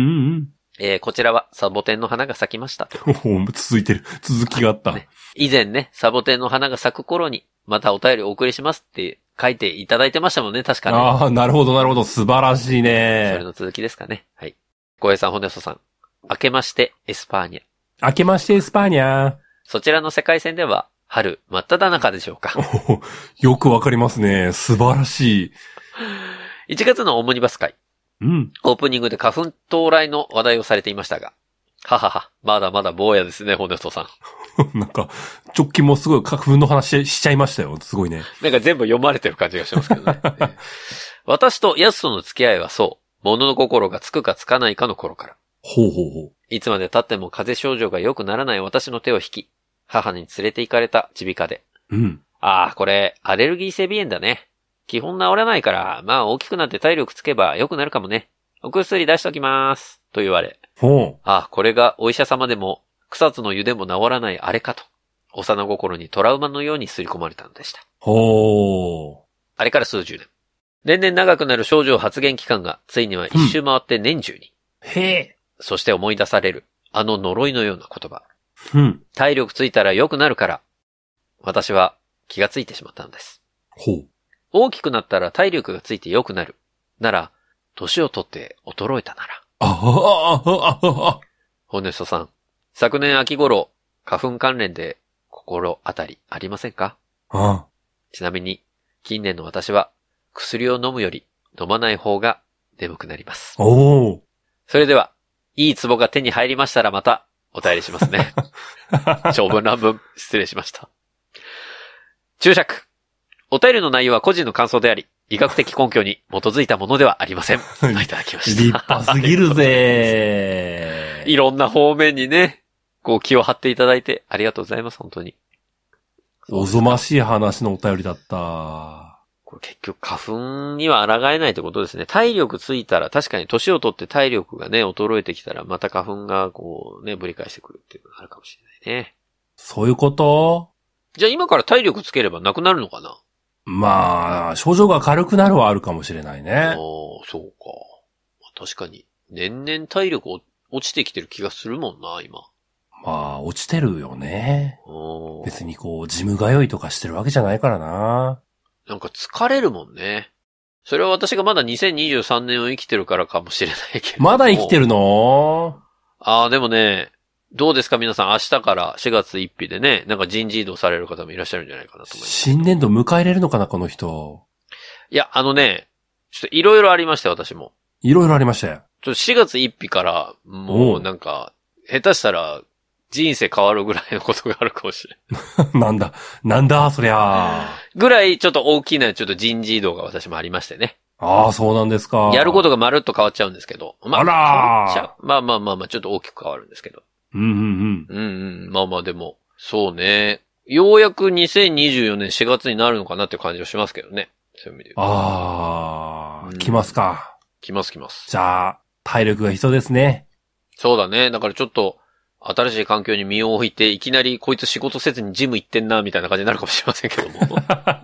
えー、こちらはサボテンの花が咲きましたと。 続いてる。続きがあった、 ね。以前ね、サボテンの花が咲く頃に、またお便りお送りしますって書いていただいてましたもんね、確かに。 ああ、なるほどなるほど。素晴らしいね。 それの続きですかね。はい。小平さん、ホネソさん。明けましてエスパーニャ。 明けましてエスパーニャ。 そちらの世界線では、春真っ只中でしょうか。 よくわかりますね。素晴らしい。 いちがつのオムニバス会。 うん。 オープニングで花粉到来の話題をされていましたが。ははは。まだまだ坊やですね、ホネストさん。なんか、直近もすごい花粉の話しちゃいましたよ。すごいね。 なんか全部読まれてる感じがしますけどね。私とヤスとの付き合いはそう。物の心がつくかつかないかの頃から。 ほうほうほう。 いつまで経っても風邪症状が良くならない私の手を引き、母に連れて行かれた耳鼻科で。 うん。 ああ、これ、アレルギー性鼻炎だね。基本治らないから、まあ大きくなって体力つけば良くなるかもね。お薬出しときまーす。と言われ。 ほう。 ああ、これがお医者様でも、草津の湯でも治らないあれかと。幼心にトラウマのように刷り込まれたのでした。 ほう。 あれから数十年。年々長くなる症状発現期間が、ついには一周回って年中に。うん、 へえ。 そして思い出される、あの呪いのような言葉。 うん。 体力ついたら良くなるから、私は気がついてしまったのです。 ほう。 大きくなったら体力がついて良くなる。なら、年を取って衰えたなら。 ああ、ああ、ああ。 ホネストさん、昨年秋頃、花粉関連で心当たりありませんか？ ああ。 ちなみに、近年の私は、薬を飲むより飲まない方が眠くなります。 おお。 それでは、いいツボが手に入りましたらまたお便りしますね。長文乱文、失礼しました。注釈。お便りの内容は個人の感想であり、医学的根拠に基づいたものではありません。いただきました。 立派すぎるぜいろんな方面にね、こう気を張っていただいてありがとうございます、本当に。 おぞましい話のお便りだった。 これ結局花粉には抗えないってことですね。体力ついたら、確かに年を取って体力がね、衰えてきたら、また花粉がこうね、ぶり返してくるっていうのがあるかもしれないね。 そういうこと？ じゃあ今から体力つければなくなるのかな？ まあ、症状が軽くなるはあるかもしれないね。ああ、 そうか。確かに。年々体力落ちてきてる気がするもんな、今。 まあ、落ちてるよね。別にこう、ジム通いとかしてるわけじゃないからな。 なんか疲れるもんね。それは私がまだにせんにじゅうさんねんを生きてるからかもしれないけど。 まだ生きてるの？ ああ、でもね、どうですか皆さん、明日からしがつついたちでね、なんか人事異動される方もいらっしゃるんじゃないかなと思います。 新年度迎え入れるのかな、この人。 いや、あのね、ちょっといろいろありましたよ、私も。 いろいろありましたよ。 ちょっとしがつついたちから、もうなんか、下手したら人生変わるぐらいのことがあるかもしれん。なんだ、なんだ、そりゃ。 ぐらいちょっと大きなちょっと人事異動が私もありましてね。 ああ、そうなんですか。 やることがまるっと変わっちゃうんですけど。まあ、 あらーまあまあまあまあ、ちょっと大きく変わるんですけど。 うんうんうん。 うんうん。まあまあでも、そうね。ようやくにせんにじゅうよねんしがつになるのかなっていう感じはしますけどね。そういう意味で言うと。 ああ、 うん来ますか。 来ます来ます。 じゃあ、体力が必要ですね。 そうだね。だからちょっと、新しい環境に身を置いて、いきなりこいつ仕事せずにジム行ってんな、みたいな感じになるかもしれませんけども。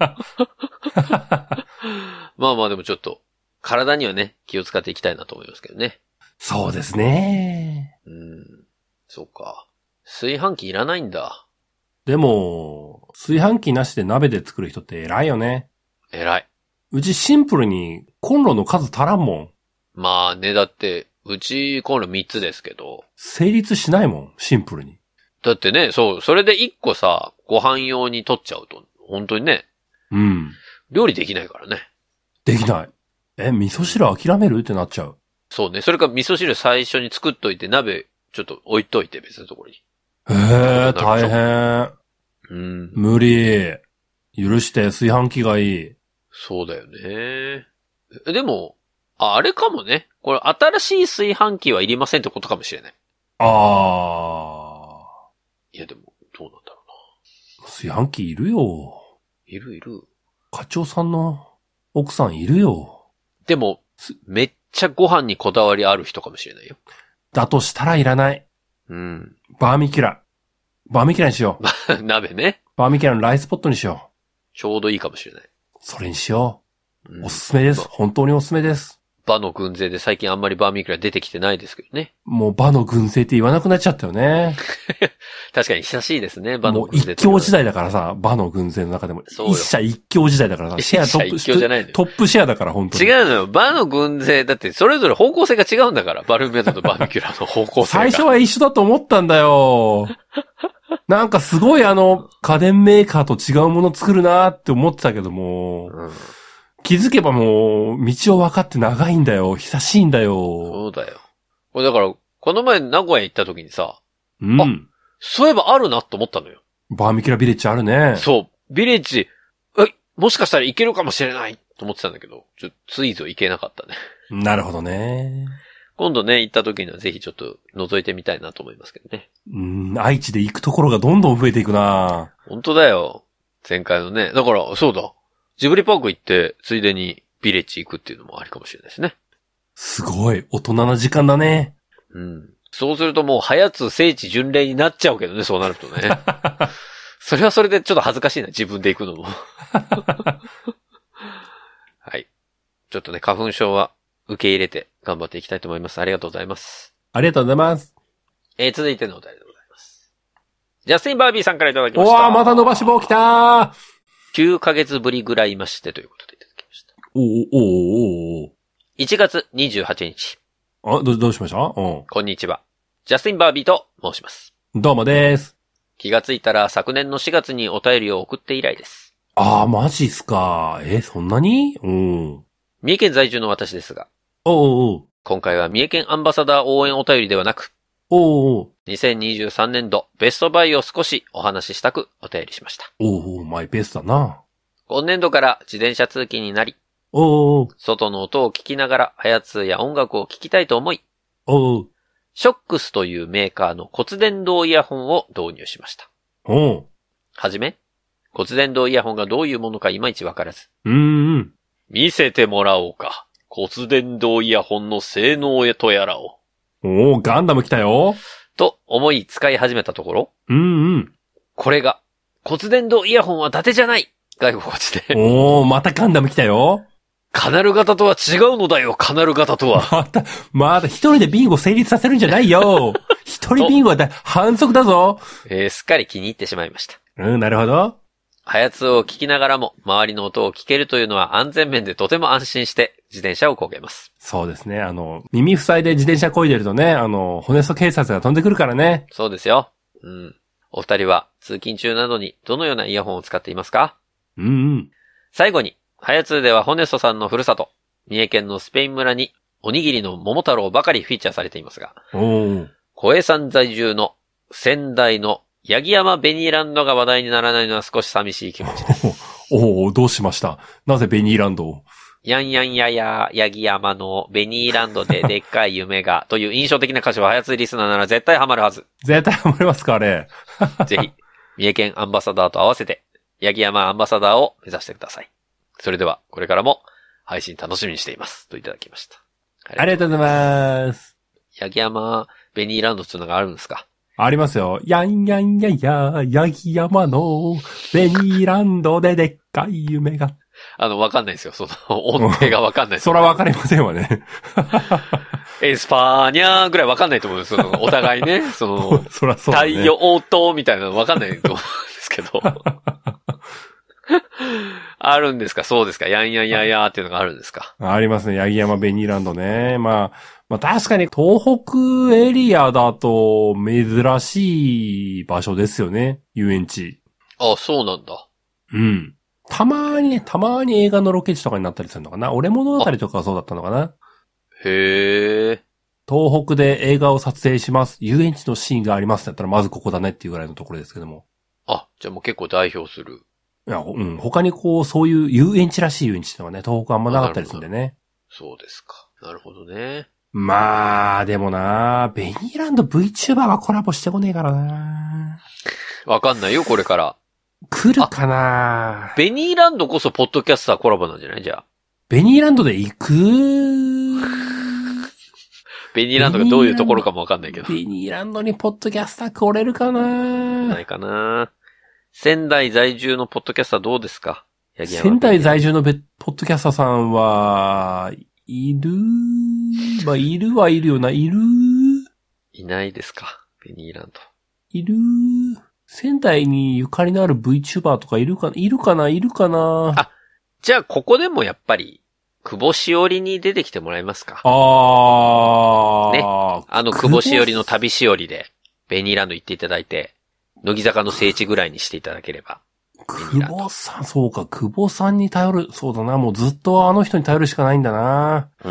まあまあでもちょっと、体にはね、気を使っていきたいなと思いますけどね。 そうですね。 うん。そうか。炊飯器いらないんだ。 でも、炊飯器なしで鍋で作る人って偉いよね。 偉い。 うちシンプルにコンロの数足らんもん。 まあね、だって、うちコンロみっつですけど。 成立しないもん、シンプルに。 だってね、そう、それでいっこさ、ご飯用に取っちゃうと、本当にね。 うん。 料理できないからね。 できない。え、味噌汁諦めるってなっちゃう。 そうね。それから味噌汁最初に作っといて、鍋ちょっと置いといて別のところに。 へえ、大変。 うん。 無理。許して炊飯器がいい。 そうだよね。でも、あ、あれかもね。これ新しい炊飯器はいりませんってことかもしれない。 あいやでも、どうなんだろー。炊飯器いるよ。 いるいる。 課長さんの奥さんいるよ。 でも、めっちゃご飯にこだわりある人かもしれないよ。 だとしたらいらない。 うん。 バーミキュラ。バーミキュラにしよう。鍋ね。 バーミキュラのライスポットにしよう。 ちょうどいいかもしれない。 それにしよう。 うん、 おすすめです。本当におすすめです。 バの軍勢で最近あんまりバーミキュラ出てきてないですけどね。 もうバの軍勢って言わなくなっちゃったよね。 確かに久しいですね、バの軍勢。もう一強時代だからさ、バの軍勢の中でも。一社一強時代だからさ、シェアトップ、 一強じゃないのよ。 トップシェアだから本当に。 違うのよ。バの軍勢、だってそれぞれ方向性が違うんだから、バルミューダとバーミキュラの方向性が。 最初は一緒だと思ったんだよ。なんかすごいあの、家電メーカーと違うもの作るなーって思ってたけども、うん、気づけばもう、道を分かって長いんだよ。久しいんだよ。 そうだよ。これだから、この前名古屋行った時にさ、 うん。 あ、そういえばあるなと思ったのよ。 バーミキュラビレッジあるね。 そう。ビレッジ、え、もしかしたら行けるかもしれないと思ってたんだけど、ちょっとついぞ行けなかったね。 なるほどね。 今度ね、行った時にはぜひちょっと覗いてみたいなと思いますけどね。 うん、愛知で行くところがどんどん増えていくな。 本当だよ。前回のね。だから、そうだ。ジブリパーク行って、ついでにビレッジ行くっていうのもありかもしれないですね。 すごい。大人な時間だね。 うん。そうするともう、はやつ聖地巡礼になっちゃうけどね、そうなるとね。それはそれでちょっと恥ずかしいな、自分で行くのも。はい。ちょっとね、花粉症は受け入れて頑張っていきたいと思います。ありがとうございます。 ありがとうございます。 えー、続いてのお便りでございます。ジャスティン・バービーさんからいただきました。 おー、また伸ばし棒来たー。 きゅうかげつぶりぐらいましてということでいただきました。 おー、おー、おー、おー。 いちがつにじゅうはちにち。 あ、ど、どうしました？うん。 こんにちは。ジャスティン・バービーと申します。 どうもです。 気がついたら昨年のしがつにお便りを送って以来です。 あー、マジっすか。え、そんなに？うん。 三重県在住の私ですが。 おうおう。 今回は三重県アンバサダー応援お便りではなく。 おうおう。 にせんにじゅうさんねんどベストバイを少しお話ししたくお便りしました。 おうおう、マイペースだな。 今年度から自転車通勤になり。 おうおう。 外の音を聞きながらハヤツーや音楽を聞きたいと思い。 おう。 ショックスというメーカーの骨伝導イヤホンを導入しました。 おう。 はじめ、骨伝導イヤホンがどういうものかいまいちわからず。 うーん。 見せてもらおうか。骨伝導イヤホンの性能へとやらを。 おお、ガンダム来たよ。 と思い使い始めたところ。 うんうん。 これが、骨伝導イヤホンは伊達じゃないが心地で。 おお、またガンダム来たよ。 カナル型とは違うのだよ、カナル型とは。 また、また一人でビンゴ成立させるんじゃないよ。一人ビンゴはだ反則だぞ。 えー、すっかり気に入ってしまいました。 うん、なるほど。 ハヤツを聞きながらも、周りの音を聞けるというのは安全面でとても安心して自転車を漕げます。 そうですね。あの、耳塞いで自転車漕いでるとね、あの、ホネスト警察が飛んでくるからね。 そうですよ。うん。お二人は通勤中などにどのようなイヤホンを使っていますか？ うんうん。 最後に、ハヤツではホネストさんのふるさと、三重県のスペイン村におにぎりの桃太郎ばかりフィーチャーされていますが、 お小江さん在住の仙台の八木山ベニーランドが話題にならないのは少し寂しい気持ちです。 おお、どうしました？なぜベニーランドを？ やんやんやや八木山のベニーランドででっかい夢がという印象的な歌詞は、はやつリスナーなら絶対ハマるはず。 絶対ハマりますか、あれ。 ぜひ、三重県アンバサダーと合わせて、八木山アンバサダーを目指してください。それでは、これからも配信楽しみにしています。といただきました。 ありがとうございます。 八木山ベニーランドっていうのがあるんですか？ありますよ。やんやんやや、八木山のベニーランドででっかい夢が。 あの、わかんないですよ。その、音程がわかんないです。 そらわかりませんわね。 エスパーニャーぐらいわかんないと思うんです。その、お互いね、その、 そらそうだね、 太陽灯みたいなのわかんないと思うんですけど。あるんですか？そうですか？やんやんややーっていうのがあるんですか？ ありますね。八木山ベニーランドね。まあ、まあ確かに東北エリアだと珍しい場所ですよね。遊園地。 あ、そうなんだ。 うん。たまーにね、たまーに映画のロケ地とかになったりするのかな。俺物語とかはそうだったのかな。 へー。 東北で映画を撮影します。遊園地のシーンがありますってやったらまずここだねっていうぐらいのところですけども。 あ、じゃあもう結構代表する。 いや、うん。他にこう、そういう遊園地らしい遊園地ってのがね、東北あんまなかったりするんでね。 そうですか。なるほどね。 まあ、でもな、ベニーランド VTuber はコラボしてこねえからな。 わかんないよ、これから。 来るかな。 ベニーランドこそポッドキャスターコラボなんじゃない？じゃあ。 ベニーランドで行くベニーランドがどういうところかもわかんないけど。 ベニーランドにポッドキャスター来れるかな。 ないかな。仙台在住のポッドキャスターどうですか？ 仙台在住のポッドキャスターさんは、いるまあ、いるはいるよな、いるいないですか？ベニーランド。 いる仙台にゆかりのある VTuber とかいるかな、いるかないるかな。 あ、じゃあここでもやっぱり、久保しおりに出てきてもらえますか？ あー。 ね。あの久保しおりの旅しおりで、ベニーランド行っていただいて、乃木坂の聖地ぐらいにしていただければ。 久保さん、そうか、久保さんに頼る、そうだな、もうずっとあの人に頼るしかないんだな。 うん。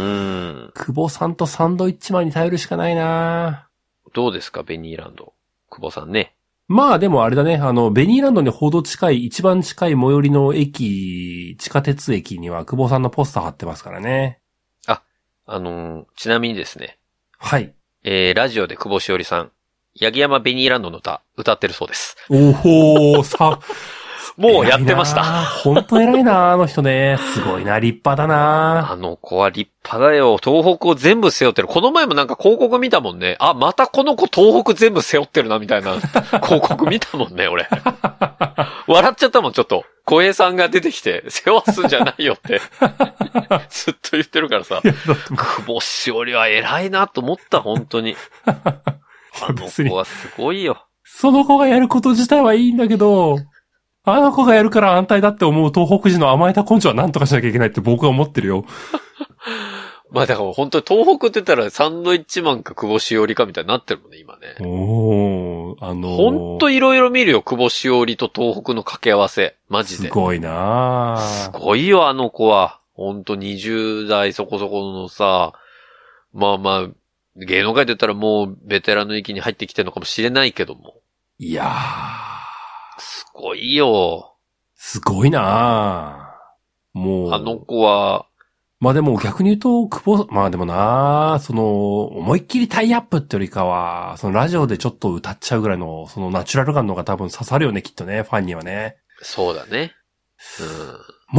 久保さんとサンドイッチマンに頼るしかないな。 どうですか、ベニーランド。久保さんね。 まあでもあれだね、あの、ベニーランドにほど近い、一番近い最寄りの駅、地下鉄駅には久保さんのポスター貼ってますからね。 あ、あのー、ちなみにですね。 はい。 えー、ラジオで久保しおりさん、八木山ベニーランドの歌、歌ってるそうです。 おほー、さ、 もうやってました。 ほんと偉いな、あの人ね。すごいな、立派だな。 あの子は立派だよ。東北を全部背負ってる。この前もなんか広告見たもんね。あ、またこの子東北全部背負ってるな、みたいな広告見たもんね、俺。笑っちゃったもん、ちょっと。小江さんが出てきて、背負わすんじゃないよって。ずっと言ってるからさ。久保しおりは偉いなと思った、本当に。あの子はすごいよ。 その子がやること自体はいいんだけど、あの子がやるから安泰だって思う東北人の甘えた根性は何とかしなきゃいけないって僕は思ってるよ。 まあだから本当に東北って言ったらサンドイッチマンか久保しおりかみたいになってるもんね、今ね。 おー、あのー。 ほんといろいろ見るよ、久保しおりと東北の掛け合わせ。マジで。 すごいなぁ。 すごいよ、あの子は。ほんとにじゅう代そこそこのさ、まあまあ、芸能界で言ったらもうベテランの域に入ってきてるのかもしれないけども。 いやー。 すごいよ。 すごいなぁ。もう。 あの子は。 まあでも逆に言うと、久保、まあでもなぁ、その、思いっきりタイアップってよりかは、そのラジオでちょっと歌っちゃうぐらいの、そのナチュラル感の方が多分刺さるよね、きっとね、ファンにはね。 そうだね。うん。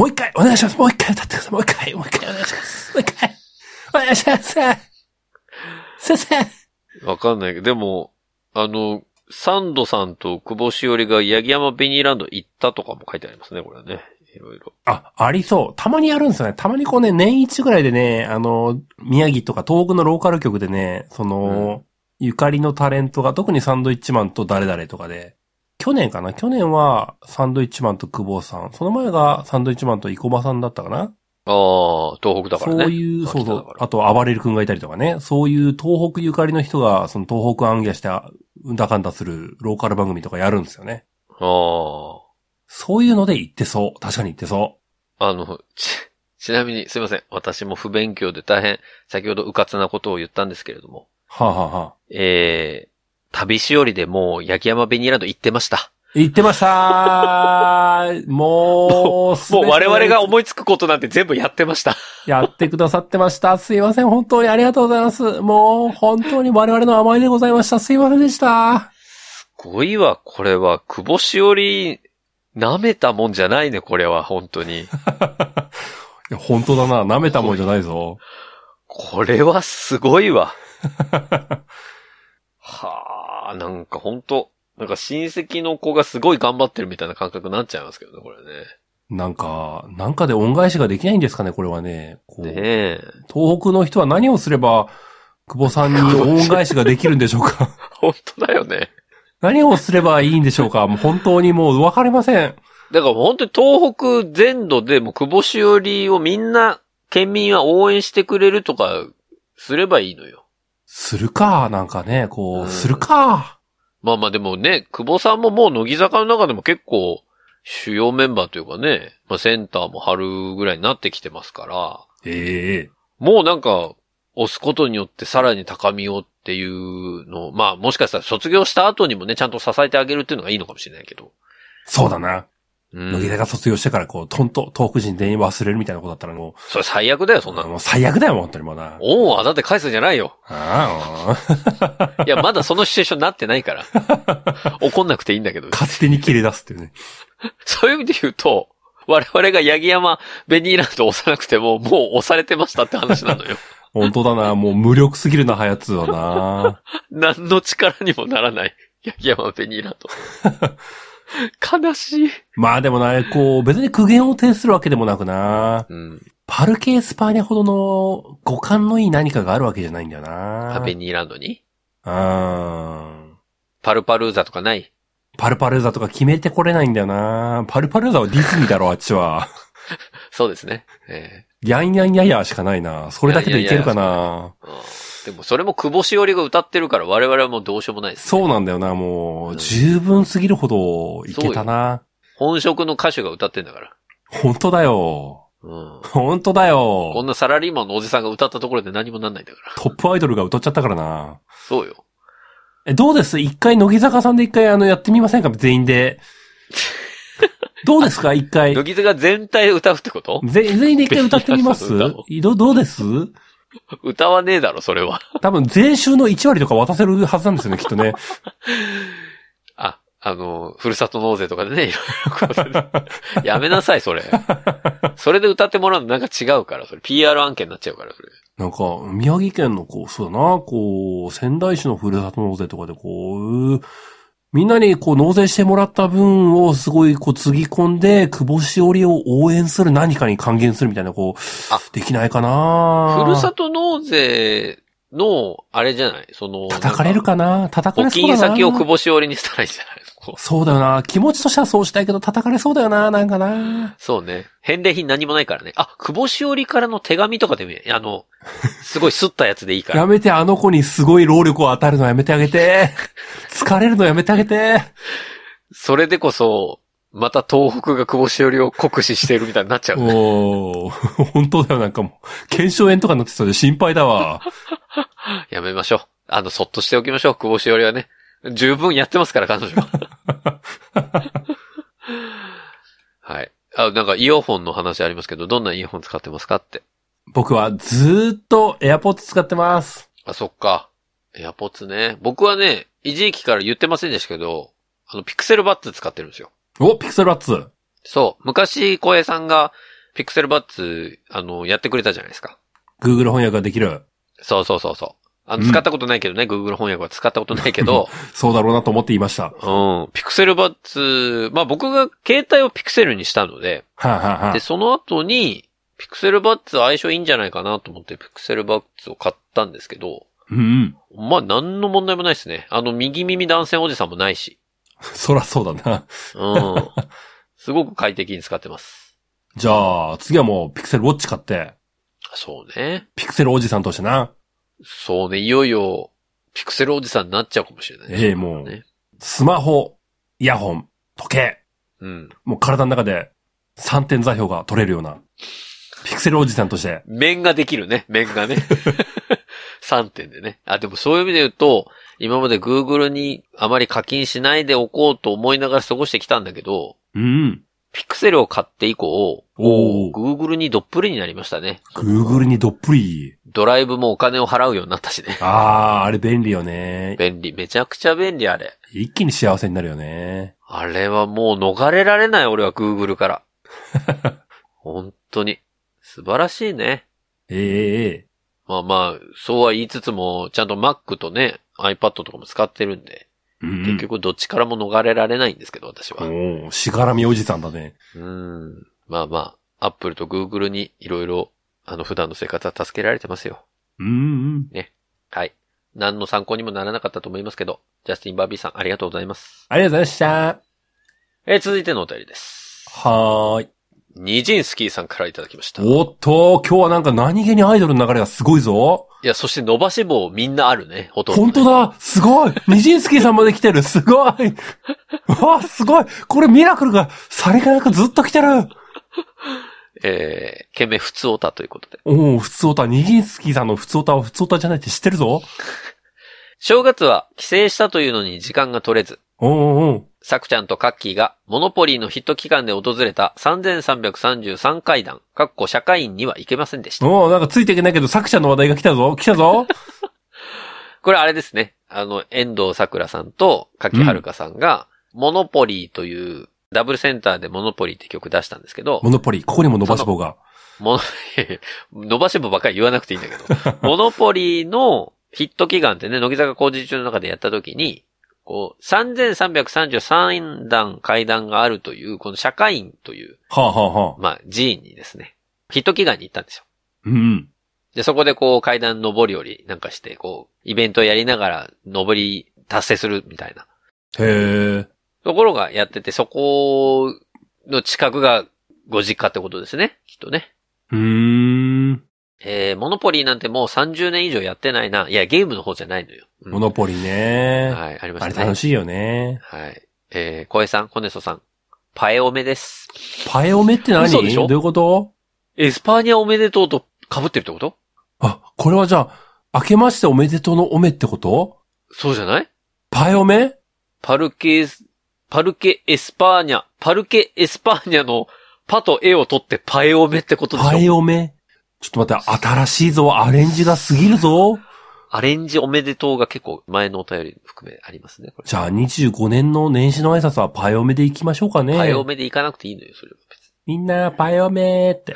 もう一回お願いします。もう一回歌ってください。もう一回、もう一回お願いします。もう一回。お願いします。先生。 わかんないけど、でも、あの、サンドさんと久保しおりが八木山ベニーランド行ったとかも書いてありますね、これね。いろいろ。 あ、ありそう。たまにやるんですよね。たまにこうね、年一ぐらいでね、あの、宮城とか東北のローカル局でね、その、うん、ゆかりのタレントが、特にサンドイッチマンと誰々とかで、去年かな去年はサンドイッチマンと久保さん。その前がサンドイッチマンと生駒さんだったかな。 ああ、東北だからね。 そういう、そうそう。あと、暴れる君がいたりとかね。そういう東北ゆかりの人が、その東北暗記して、うんだかんだするローカル番組とかやるんですよね。 ああ。 そういうので言ってそう。確かに言ってそう。 あの、ち、 ちなみに、すいません。私も不勉強で大変、先ほどうかつなことを言ったんですけれども。 はあ、はあはあ、 えー、旅しおりでもう、焼山ベニーランド行ってました。 行ってましたーもう、 もう、もう我々が思いつくことなんて全部やってました。 やってくださってました。すいません。本当にありがとうございます。もう、本当に我々の甘えでございました。すいませんでした。 すごいわ、これは。久保しおり、舐めたもんじゃないね、これは、本当に。いや、本当だな。舐めたもんじゃないぞ。 これはすごいわ。はあ、なんか本当なんか親戚の子がすごい頑張ってるみたいな感覚になっちゃいますけどね、これね。 なんか、なんかで恩返しができないんですかね、これはね。こうねえ。 東北の人は何をすれば、久保さんに恩返しができるんでしょうか。 本当だよね。 何をすればいいんでしょうか。もう本当にもう分かりません。 だから本当に東北全土でも久保しおりをみんな、県民は応援してくれるとか、すればいいのよ。 するか、なんかね、こう、 うん、 するか。 まあまあでもね、久保さんももう乃木坂の中でも結構主要メンバーというかね、まあセンターも張るぐらいになってきてますから、 ええー、 もうなんか押すことによってさらに高みをっていうのを、まあもしかしたら卒業した後にもね、ちゃんと支えてあげるっていうのがいいのかもしれないけど。 そうだな。 うん、 乃木坂卒業してからこう、トンと東北人全員忘れるみたいなことだったらもう。 それ最悪だよ、そんなの。 もう最悪だよ、本当にもうな。 おう、あだって返すんじゃないよ。 ああ。いや、まだそのシチュエーションになってないから。怒んなくていいんだけど。 勝手に切れ出すっていうね。 そういう意味で言うと、我々が八木山ベニーランドを押さなくても、もう押されてましたって話なのよ。 本当だな、もう無力すぎるな、ハヤツはな。 何の力にもならない。八木山ベニーランド。悲しい。 まあでもな、こう、別に苦言を呈するわけでもなくな。 うん。 パルケ・エスパーニャほどの五感のいい何かがあるわけじゃないんだよな。 ベニーランドにうーん。 パルパルーザとかない？ パルパルーザとか決めてこれないんだよな。パルパルーザはディズニーだろ、あっちは。 そうですね。えー、ヤンヤンヤヤしかないな。それだけでいけるかな。 でもそれも久保しおりが歌ってるから我々はもうどうしようもないです、ね。 そうなんだよな、もう、うん、十分すぎるほどいけたな。 本職の歌手が歌ってんだから。 本当だよ。うん。本当だよ。 こんなサラリーマンのおじさんが歌ったところで何もなんないんだから。 トップアイドルが歌っちゃったからな。 そうよ。 え、どうです一回、乃木坂さんで一回あの、やってみませんか全員で。どうですか一回。 乃木坂全体で歌うってこと全員で一回歌ってみますど、どうです歌わねえだろ、それは。 多分、税収のいち割とか渡せるはずなんですよね、きっとね。 あ、あの、ふるさと納税とかでね、いろいろやめなさい、それ。それで歌ってもらうのなんか違うから、それ。ピーアール 案件になっちゃうから、それ。 なんか、宮城県のこう、そうだな、こう、仙台市のふるさと納税とかでこう、みんなにこう納税してもらった分をすごいこうつぎ込んで、久保しおりを応援する何かに還元するみたいなこう、あ、できないかな。 ふるさと納税の、あれじゃないその、 叩かれるかな叩かれそうだな。 お金先を久保しおりにしたらいいんじゃないそうだよな。気持ちとしてはそうしたいけど叩かれそうだよな、なんかな。 そうね。返礼品何もないからね。あ、久保しおりからの手紙とかでもいい。あの、すごい吸ったやつでいいから。 やめて、あの子にすごい労力を与えるのやめてあげて。疲れるのやめてあげて。 それでこそ、また東北が久保しおりを酷使してるみたいになっちゃう、ね。 おー、本当だよ、なんかもう。腱鞘炎とかになってそうで心配だわ。 やめましょう。あの、そっとしておきましょう、久保しおりはね。十分やってますから、彼女は。はい。あ、なんかイヤホンの話ありますけど、どんなイヤホン使ってますかって。 僕はずーっと AirPods 使ってます。 あ、そっか。AirPods ね。僕はね、一時期から言ってませんでしたけど、あの、ピクセルバッツ使ってるんですよ。 お、ピクセルバッツ。 そう。昔、小江さんが、ピクセルバッツ、あの、やってくれたじゃないですか。 Google 翻訳ができる。 そうそうそうそう。あの、使ったことないけどね、うん、Google 翻訳は使ったことないけど。 そうだろうなと思っていました。 うん。ピクセルバッツ、まあ僕が携帯をピクセルにしたので、 はあはあ、 で、その後に、ピクセルバッツ相性いいんじゃないかなと思ってピクセルバッツを買ったんですけど、 うん。 まあ何の問題もないですね。あの、右耳断線おじさんもないし。 そらそうだな。 うん。すごく快適に使ってます。 じゃあ、次はもうピクセルウォッチ買って。 そうね。 ピクセルおじさんとしてな。 そうね、いよいよ、ピクセルおじさんになっちゃうかもしれない、ね。 ええー、もう、ね、スマホ、イヤホン、時計。 うん。 もう体の中でさんてん座標が取れるような。 ピクセルおじさんとして。 面ができるね、面がね。さんてんでね。あ、でもそういう意味で言うと、今まで Google にあまり課金しないでおこうと思いながら過ごしてきたんだけど、 うん。 ピクセルを買って以降、 おー。 Google にどっぷりになりましたね。 Google にどっぷり。 ドライブもお金を払うようになったしね。 あー、あれ便利よね。 便利。めちゃくちゃ便利あれ。 一気に幸せになるよね。 あれはもう逃れられない俺は Google から。本当に。素晴らしいね。 ええー。 まあまあ、そうは言いつつも、ちゃんと Mac とね、iPad とかも使ってるんで、うんうん、結局どっちからも逃れられないんですけど、私は。 おー、しがらみおじさんだね。 うん。まあまあ、Apple と Google にいろいろ、あの、普段の生活は助けられてますよ。 うんうん。 ね。はい。何の参考にもならなかったと思いますけど、ジャスティン・バービーさん、ありがとうございます。 ありがとうございました。 えー、続いてのお便りです。 はーい。 ニジンスキーさんからいただきました。 おっと、今日はなんか何気にアイドルの流れがすごいぞ。 いや、そして伸ばし棒みんなあるね、ほとんど、ね。 本当だすごいニジンスキーさんまで来てるすごいわすごいこれミラクルがさりげなくずっと来てるえー、懸命普通オタということで。 おお、普通オタ。ニジンスキーさんの普通オタは普通オタじゃないって知ってるぞ。 正月は帰省したというのに時間が取れず。 おおお。 サクちゃんとカッキーがモノポリーのヒット期間で訪れたさんぜんさんびゃくさんじゅうさんかいだん、かっこ社会員には行けませんでした。 おお、なんかついていけないけど、サクちゃんの話題が来たぞ。来たぞ。 これあれですね。あの、遠藤桜さんと柿はるかさんが、うん、モノポリーというダブルセンターでモノポリーって曲出したんですけど。 モノポリー、ここにも伸ばし棒が。 モノ、伸ばし棒ばっかり言わなくていいんだけど。モノポリーのヒット祈願ってね、乃木坂工事中の中でやった時に、こう、さんぜんさんびゃくさんじゅうさんだん階段があるという、この社会員という、 はあはあはあ、 まあ、寺院にですね、ヒット祈願に行ったんですよ。 うん。 で、そこでこう、階段登り降りなんかして、こう、イベントやりながら、登り達成するみたいな。 へえ。 ところがやってて、そこの近くがご実家ってことですね、きっとね。 うーん。 えー、モノポリーなんてもうさんじゅうねん以上やってないな。いや、ゲームの方じゃないのよ。 うん、モノポリーね。 はい、ありましたね。 あれ楽しいよね。 はい。えー、小江さん、ホネソさん、パエオメです。 パエオメって何？ 嘘でしょ？ どういうこと？ エスパーニャおめでとうと被ってるってこと？ あ、これはじゃあ、明けましておめでとうのおめってこと？ そうじゃない？パエオメ？ パルケ、パルケエスパーニャ、パルケエスパーニャのパとエを取ってパエオメってことでしょ？ パエオメ？ちょっと待って、新しいぞ、アレンジが過ぎるぞ。 アレンジおめでとうが結構前のお便り含めありますね。これじゃあにじゅうごねんの年始の挨拶はパエオメで行きましょうかね。 パエオメで行かなくていいのよ、それは別に。 みんな、パエオメーって。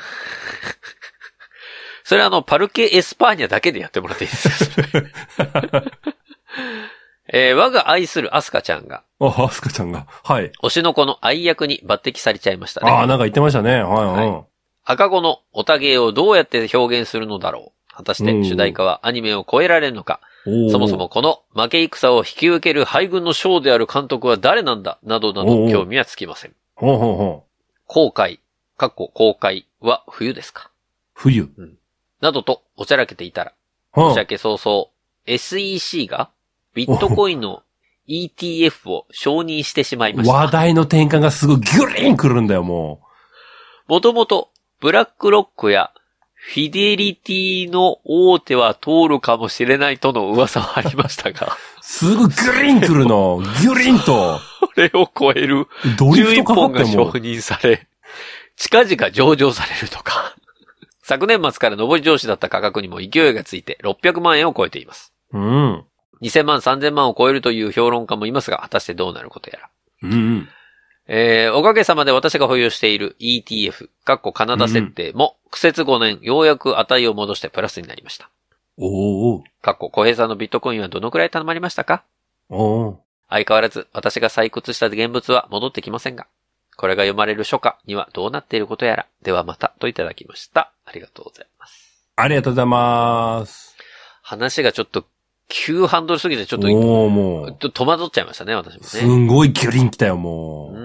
それはあの、パルケエスパーニャだけでやってもらっていいですか？えー、我が愛するアスカちゃんが。 あ、アスカちゃんが。はい。 推しの子の愛役に抜擢されちゃいましたね。 ああ、なんか言ってましたね。はい、はい。はい、 赤子のオタゲーをどうやって表現するのだろう。果たして主題歌はアニメを超えられるのか。そもそもこの負け戦を引き受ける敗軍の将である監督は誰なんだなどなど興味はつきません。 ほうほうほう。 公開、過去公開は冬ですか？ 冬。 うん。などとおちゃらけていたら、年明け早々、エスイーシー がビットコインの イーティーエフ を承認してしまいました。 話題の転換がすごいギュリーン来るんだよ、もう。もともと、ブラックロックやフィデリティの大手は通るかもしれないとの噂はありましたが。 すぐギュリーン来るの。ギュリーンと。 これを超えるじゅういっぽんが承認され、近々上場されるとか。昨年末から上り調子だった価格にも勢いがついてろっぴゃくまんえんを超えています。 うん。 にせんまん、さんぜんまんを超えるという評論家もいますが、果たしてどうなることやら。 うん。 えー、おかげさまで私が保有している イーティーエフ、かっこカナダ設定も、苦節ごねん、ようやく値を戻してプラスになりました。 おー。 かっこ小平さんのビットコインはどのくらい貯まりましたか？ おー。 相変わらず私が採掘した現物は戻ってきませんが、これが読まれる初夏にはどうなっていることやら、ではまたといただきました。ありがとうございます。 ありがとうございます。 話がちょっと急ハンドルすぎてちょっと、 もうもう戸惑っちゃいましたね、私もね。 すんごいギュリン来たよ、もう。 うん。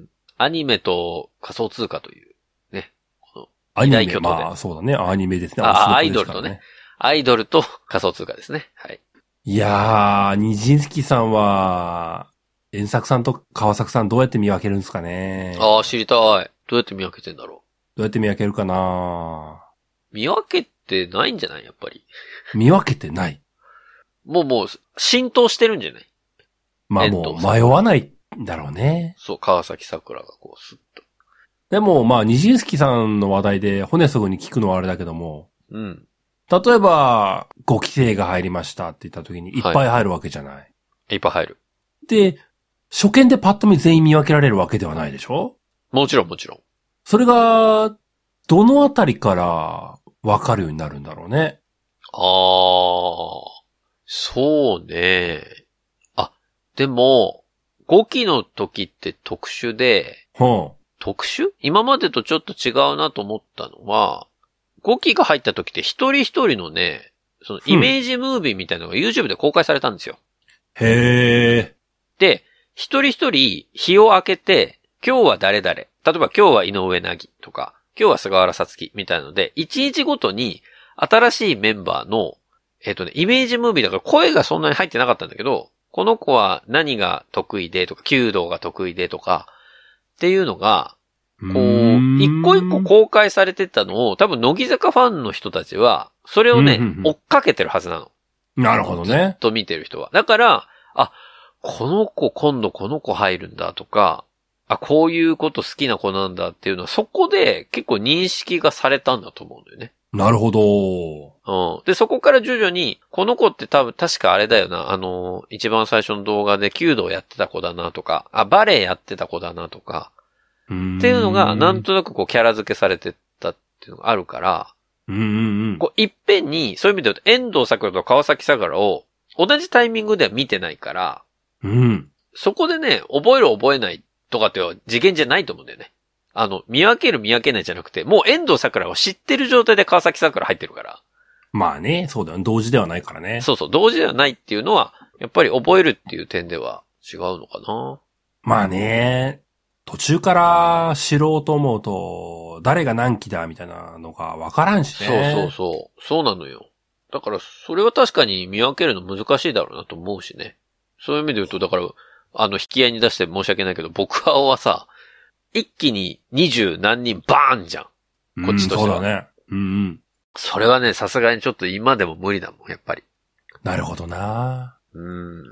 アニメと仮想通貨という、ね。このアニメ、まあそうだね、アニメですね。 あ、アイドルとね。アイドルと仮想通貨ですね。はい。 いやー、ニジンスキさんは、遠作さんと川作さんどうやって見分けるんですかね。 ああ、知りたい。どうやって見分けてんだろどうやって見分けるかな？ 見分けてないんじゃないやっぱり。 見分けてない。 もうもう、浸透してるんじゃない？ まあもう、迷わないんだろうね。 そう、川崎桜がこう、スッと。 でも、まあ、ニジンスキさんの話題で、骨すぐに聞くのはあれだけども。 うん。 例えば、ご期生が入りましたって言った時に、いっぱい入るわけじゃない。はい、 いっぱい入る。 で、初見でパッと見全員見分けられるわけではないでしょ？ もちろんもちろん。 それが、どのあたりから分かるようになるんだろうね。 ああ、そうね。あ、でも、ごきの時って特殊で、 はあ、 特殊？今までとちょっと違うなと思ったのは、ごきが入った時って一人一人のね、そのイメージムービーみたいなのが YouTube で公開されたんですよ。 へえ。 で、一人一人日を明けて、今日は誰々。例えば今日は井上凪とか、今日は菅原さつきみたいなので、一日ごとに新しいメンバーの、えっとね、イメージムービーだから声がそんなに入ってなかったんだけど、この子は何が得意でとか、弓道が得意でとか、っていうのが、こう、一個一個公開されてたのを、多分乃木坂ファンの人たちは、それをね、うんうんうん、追っかけてるはずなの。 なるほどね。 ずっと見てる人は。だから、あ、この子今度この子入るんだとか、あ、こういうこと好きな子なんだっていうのは、そこで結構認識がされたんだと思うんだよね。 なるほど。 うん。で、そこから徐々に、この子って多分確かあれだよな、あの、一番最初の動画で弓道やってた子だなとか、あ、バレエやってた子だなとか、っていうのが、なんとなくこうキャラ付けされてたっていうのがあるから、 うんうんうん、 こういっぺんに、そういう意味で言うと、遠藤桜と川崎桜を同じタイミングでは見てないから、 うん、 そこでね、覚える覚えないとかって次元じゃないと思うんだよね。あの、見分ける見分けないじゃなくて、もう遠藤桜を知ってる状態で川崎桜入ってるから。 まあね、そうだよ。同時ではないからね。 そうそう、同時ではないっていうのは、やっぱり覚えるっていう点では違うのかな。 まあね、途中から知ろうと思うと、誰が何期だみたいなのがわからんしね。 そうそうそう。そうなのよ。だから、それは確かに見分けるの難しいだろうなと思うしね。そういう意味で言うと、だから、あの、引き合いに出して申し訳ないけど、僕青はさ、一気に二十何人バーンじゃん。こっちとしては。 うん、そうだね。うんうん。 それはね、さすがにちょっと今でも無理だもん、やっぱり。 なるほどな。 うん。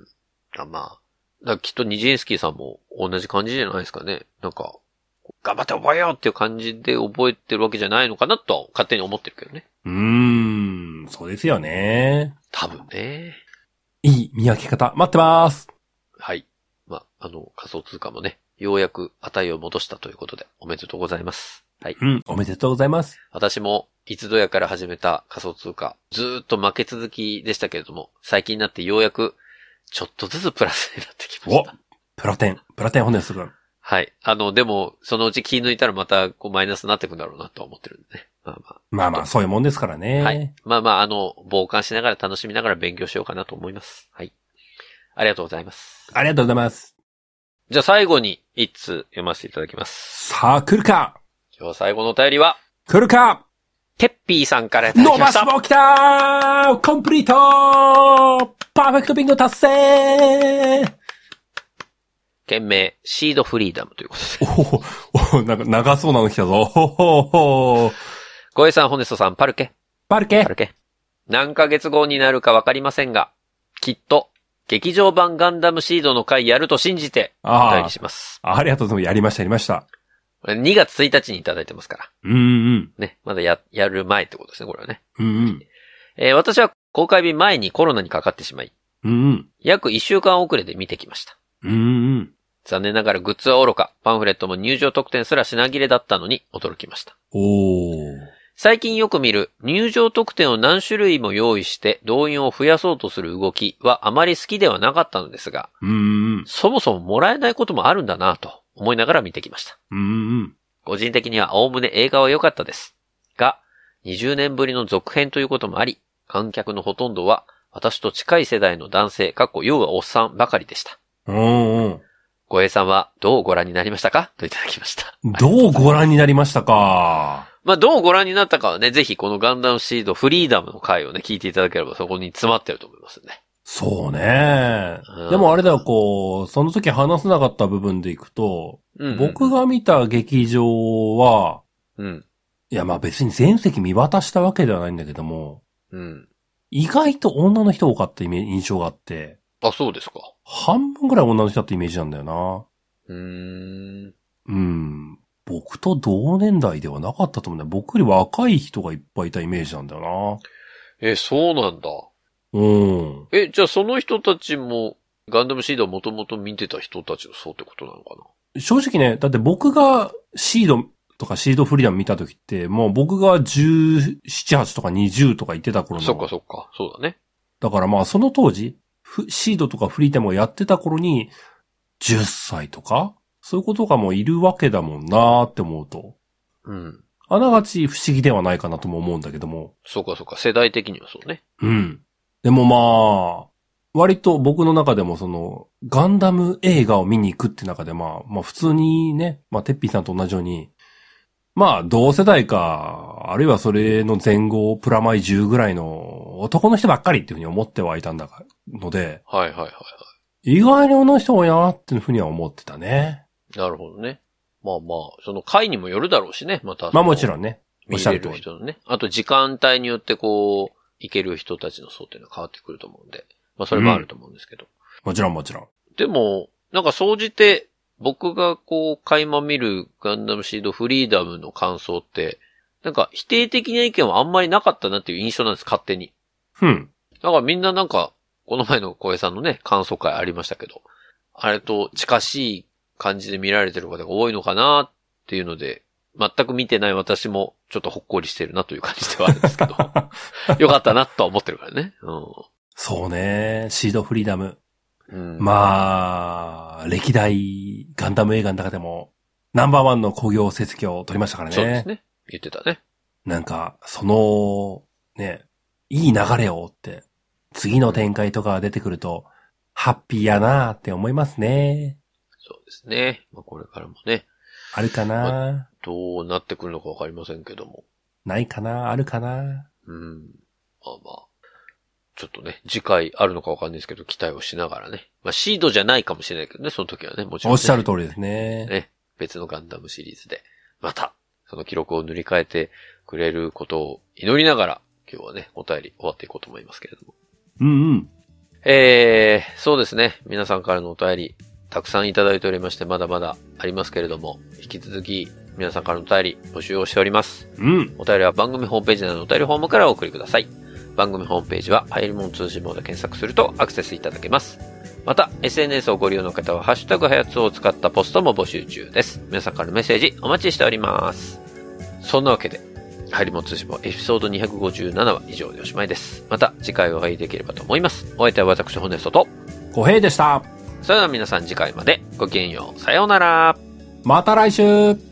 あまあ。だからきっとニジンスキーさんも同じ感じじゃないですかね。なんか、頑張って覚えようっていう感じで覚えてるわけじゃないのかなとは勝手に思ってるけどね。 うーん、そうですよね。 多分ね。 いい見分け方、待ってます。 はい。まあ、あの、仮想通貨もね、ようやく値を戻したということで、おめでとうございます。はい。 うん、おめでとうございます。 私も、いつぞやから始めた仮想通貨、ずーっと負け続きでしたけれども、最近になってようやく、ちょっとずつプラスになってきました。 おプラテン、プラテン骨する。 はい。あの、でも、そのうち気抜いたらまた、こう、マイナスになっていくんだろうなと思ってるんでね。まあまあ。 まあまあ、そういうもんですからね。 はい。まあまあ、あの、傍観しながら楽しみながら勉強しようかなと思います。はい。ありがとうございます。 ありがとうございます。 じゃあ最後に一通読ませていただきます。 さあ、来るか今日最後のお便りは、 来るかテッピーさんからいただきました。 伸ばすも来たーコンプリートパーフェクトビンゴ達成件名、シードフリーダムということで。おお、なんか長そうなの来たぞ。ほほほごえさん、ホネストさん、パルケ。 パルケ。 パルケ。何ヶ月後になるかわかりませんが、きっと、劇場版ガンダムシードの回やると信じて、お便りします。 あありがとうございます。やりました、やりました。 これにがつついたちにいただいてますから。 うんうん。 ね、まだや、やる前ってことですね、これはね。 うんうん。 えー、私は公開日前にコロナにかかってしまい、 うんうん。 約いっしゅうかん遅れで見てきました。 うんうん。 残念ながらグッズは愚か、パンフレットも入場特典すら品切れだったのに驚きました。 おー。 最近よく見る入場特典を何種類も用意して動員を増やそうとする動きはあまり好きではなかったのですが、 うんうん、 そもそももらえないこともあるんだなぁと思いながら見てきました。 うんうん、 個人的にはおおむね映画は良かったです。が、にじゅうねんぶりの続編ということもあり、観客のほとんどは私と近い世代の男性、かっこ要はおっさんばかりでした。 うんうん、 ごえいさんはどうご覧になりましたかといただきました。 どうご覧になりましたかまあ、どうご覧になったかはね、ぜひこのガンダムシードフリーダムの回をね、聞いていただければそこに詰まってると思いますね。 そうね。でもあれだよ、こう、その時話せなかった部分でいくと、うんうん、僕が見た劇場は、 うん、 いや、まあ別に全席見渡したわけではないんだけども、 うん。 意外と女の人多かったイメージ、印象があって、 あ、そうですか。 半分ぐらい女の人だったイメージなんだよな。 うーん。 うん。僕と同年代ではなかったと思うんだよ。僕より若い人がいっぱいいたイメージなんだよな。 え、そうなんだ。 うん。 え、じゃあその人たちも、ガンダムシードをもともと見てた人たちのそうってことなのかな？ 正直ね、だって僕がシードとかシードフリーダム見た時って、もう僕がじゅうなな、はちとかにじゅうとか言ってた頃の。 そっかそっか。そうだね。 だからまあその当時、シードとかフリーダムをやってた頃に、じゅっさいとかそういうことがもういるわけだもんなーって思うと。 うん。 あながち不思議ではないかなとも思うんだけども。 そうかそうか。世代的にはそうね。 うん。でもまあ、割と僕の中でもその、ガンダム映画を見に行くって中でまあ、まあ普通にね、まあテッピーさんと同じように、まあ同世代か、あるいはそれの前後プラマイじゅうぐらいの男の人ばっかりっていうふうに思ってはいたんだので、 はいはいはいはい。 意外に女の人多いなっていうふうには思ってたね。 なるほどね。まあまあ、その回にもよるだろうしね、また。 まあもちろんね。 見れる人のね。あと時間帯によってこう、行ける人たちの層っていうのは変わってくると思うんで。まあそれもあると思うんですけど。 うん、もちろんもちろん。 でも、なんか総じて、僕がこう、垣間見るガンダムシードフリーダムの感想って、なんか否定的な意見はあんまりなかったなっていう印象なんです、勝手に。 うん。 だからみんななんか、この前の小江さんのね、感想会ありましたけど、あれと近しい感じで見られてる方が多いのかなっていうので、全く見てない私もちょっとほっこりしてるなという感じではあるんですけど、よかったなとは思ってるからね。うん、 そうね、シードフリーダム。 うん、 まあ、歴代ガンダム映画の中でも、ナンバーワンの興行成績を取りましたからね。 そうですね。言ってたね。 なんか、その、ね、いい流れをって、次の展開とかが出てくると、ハッピーやなーって思いますね。 そうですね。まあ、これからもね。 あるかな、まあ、 どうなってくるのかわかりませんけども。 ないかなあるかなうん。まあまあ。ちょっとね、次回あるのかわかんないですけど、期待をしながらね。まあ、シードじゃないかもしれないけどね、その時はね、もちろん、ね。 おっしゃる通りですね。 ね、別のガンダムシリーズで、また、その記録を塗り替えてくれることを祈りながら、今日はね、お便り終わっていこうと思いますけれども。 うんうん。 えー、そうですね。皆さんからのお便り、たくさんいただいておりまして、まだまだありますけれども、引き続き、皆さんからのお便り、募集をしております。 うん。 お便りは番組ホームページ内のお便りフォームからお送りください。番組ホームページは、パイルモン通信簿で検索するとアクセスいただけます。また、エスエヌエス をご利用の方は、ハッシュタグはやつを使ったポストも募集中です。皆さんからのメッセージ、お待ちしております。そんなわけで、パイルモン通信簿エピソードにひゃくごじゅうななは以上でおしまいです。また、次回お会いできればと思います。お相手は私、ホネストと、 小平でした。 それでは皆さん次回までごきげんよう。さようなら。 また来週。